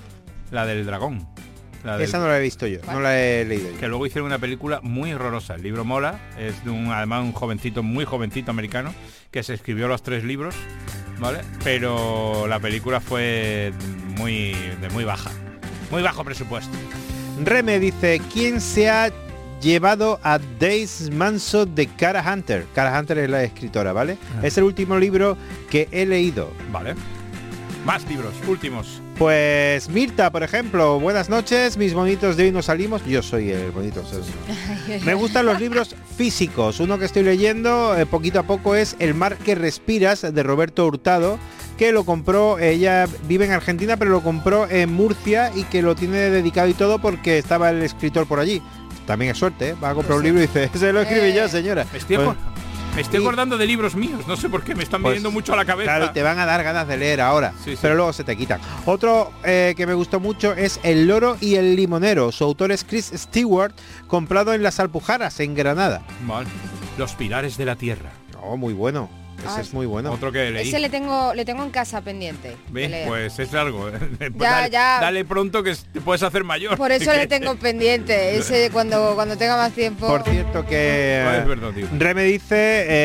La del dragón. La del- Esa no la he visto yo, no la he leído yo. que luego hicieron una película muy horrorosa. El libro mola, es de un, además un jovencito, muy jovencito americano, que se escribió los tres libros, ¿vale? Pero la película fue muy de muy baja, muy bajo presupuesto. Reme dice, ¿quién se ha llevado a Days Manso de Cara Hunter? Cara Hunter es la escritora, ¿vale? Ah. Es el último libro que he leído. Vale. Más libros, últimos. Pues Mirta, por ejemplo, buenas noches, mis bonitos de hoy nos salimos. Yo soy el bonito. soy- Me gustan los libros físicos. Uno que estoy leyendo eh, poquito a poco es El mar que respiras, de Roberto Hurtado, que lo compró, ella vive en Argentina, pero lo compró en Murcia y que lo tiene dedicado y todo porque estaba el escritor por allí. También es suerte, ¿eh? Va a comprar un libro y dice, ese lo escribí Eh. yo, señora. Me estoy, Pues, acor- me estoy y- acordando de libros míos, no sé por qué, me están Pues, viniendo mucho a la cabeza. Claro, y te van a dar ganas de leer ahora, Sí, sí. pero luego se te quitan. Otro eh, que me gustó mucho es El loro y el limonero. Su autor es Chris Stewart, comprado en Las Alpujarras, en Granada. Vale. Los pilares de la tierra. Oh, muy bueno. Ese Ah, es muy bueno. Otro que leí. Ese le tengo, le tengo en casa pendiente. de ¿Ves? leer. Pues es largo. Pues Ya, dale, ya. dale pronto que te puedes hacer mayor. Por eso le tengo pendiente. Ese cuando, cuando tenga más tiempo. Por cierto que Ah, es verdad, tío. Reme dice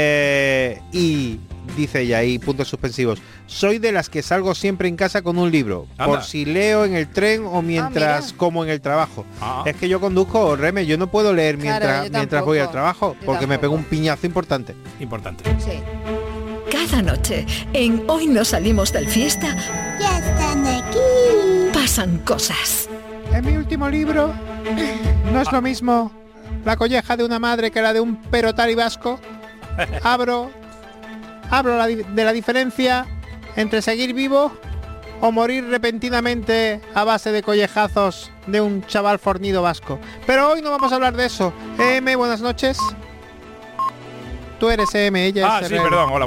eh, y dice ella ahí puntos suspensivos. Soy de las que salgo siempre en casa con un libro, Anda. por si leo en el tren o mientras mira. como en el trabajo. Ah. Es que yo conduzco, Reme, yo no puedo leer Claro, mientras yo mientras voy al tampoco. trabajo, Yo porque me tampoco. pego un piñazo importante. Importante. Sí. Cada noche, en Hoy no salimos del fiesta, Ya están aquí. pasan cosas. En mi último libro no es lo mismo la colleja de una madre que la de un perotari vasco. Abro, hablo la di- de la diferencia entre seguir vivo o morir repentinamente a base de collejazos de un chaval fornido vasco. Pero hoy no vamos a hablar de eso. E M, buenas noches. Tú eres E M, ella Ah, es sí, R M. perdón, hola.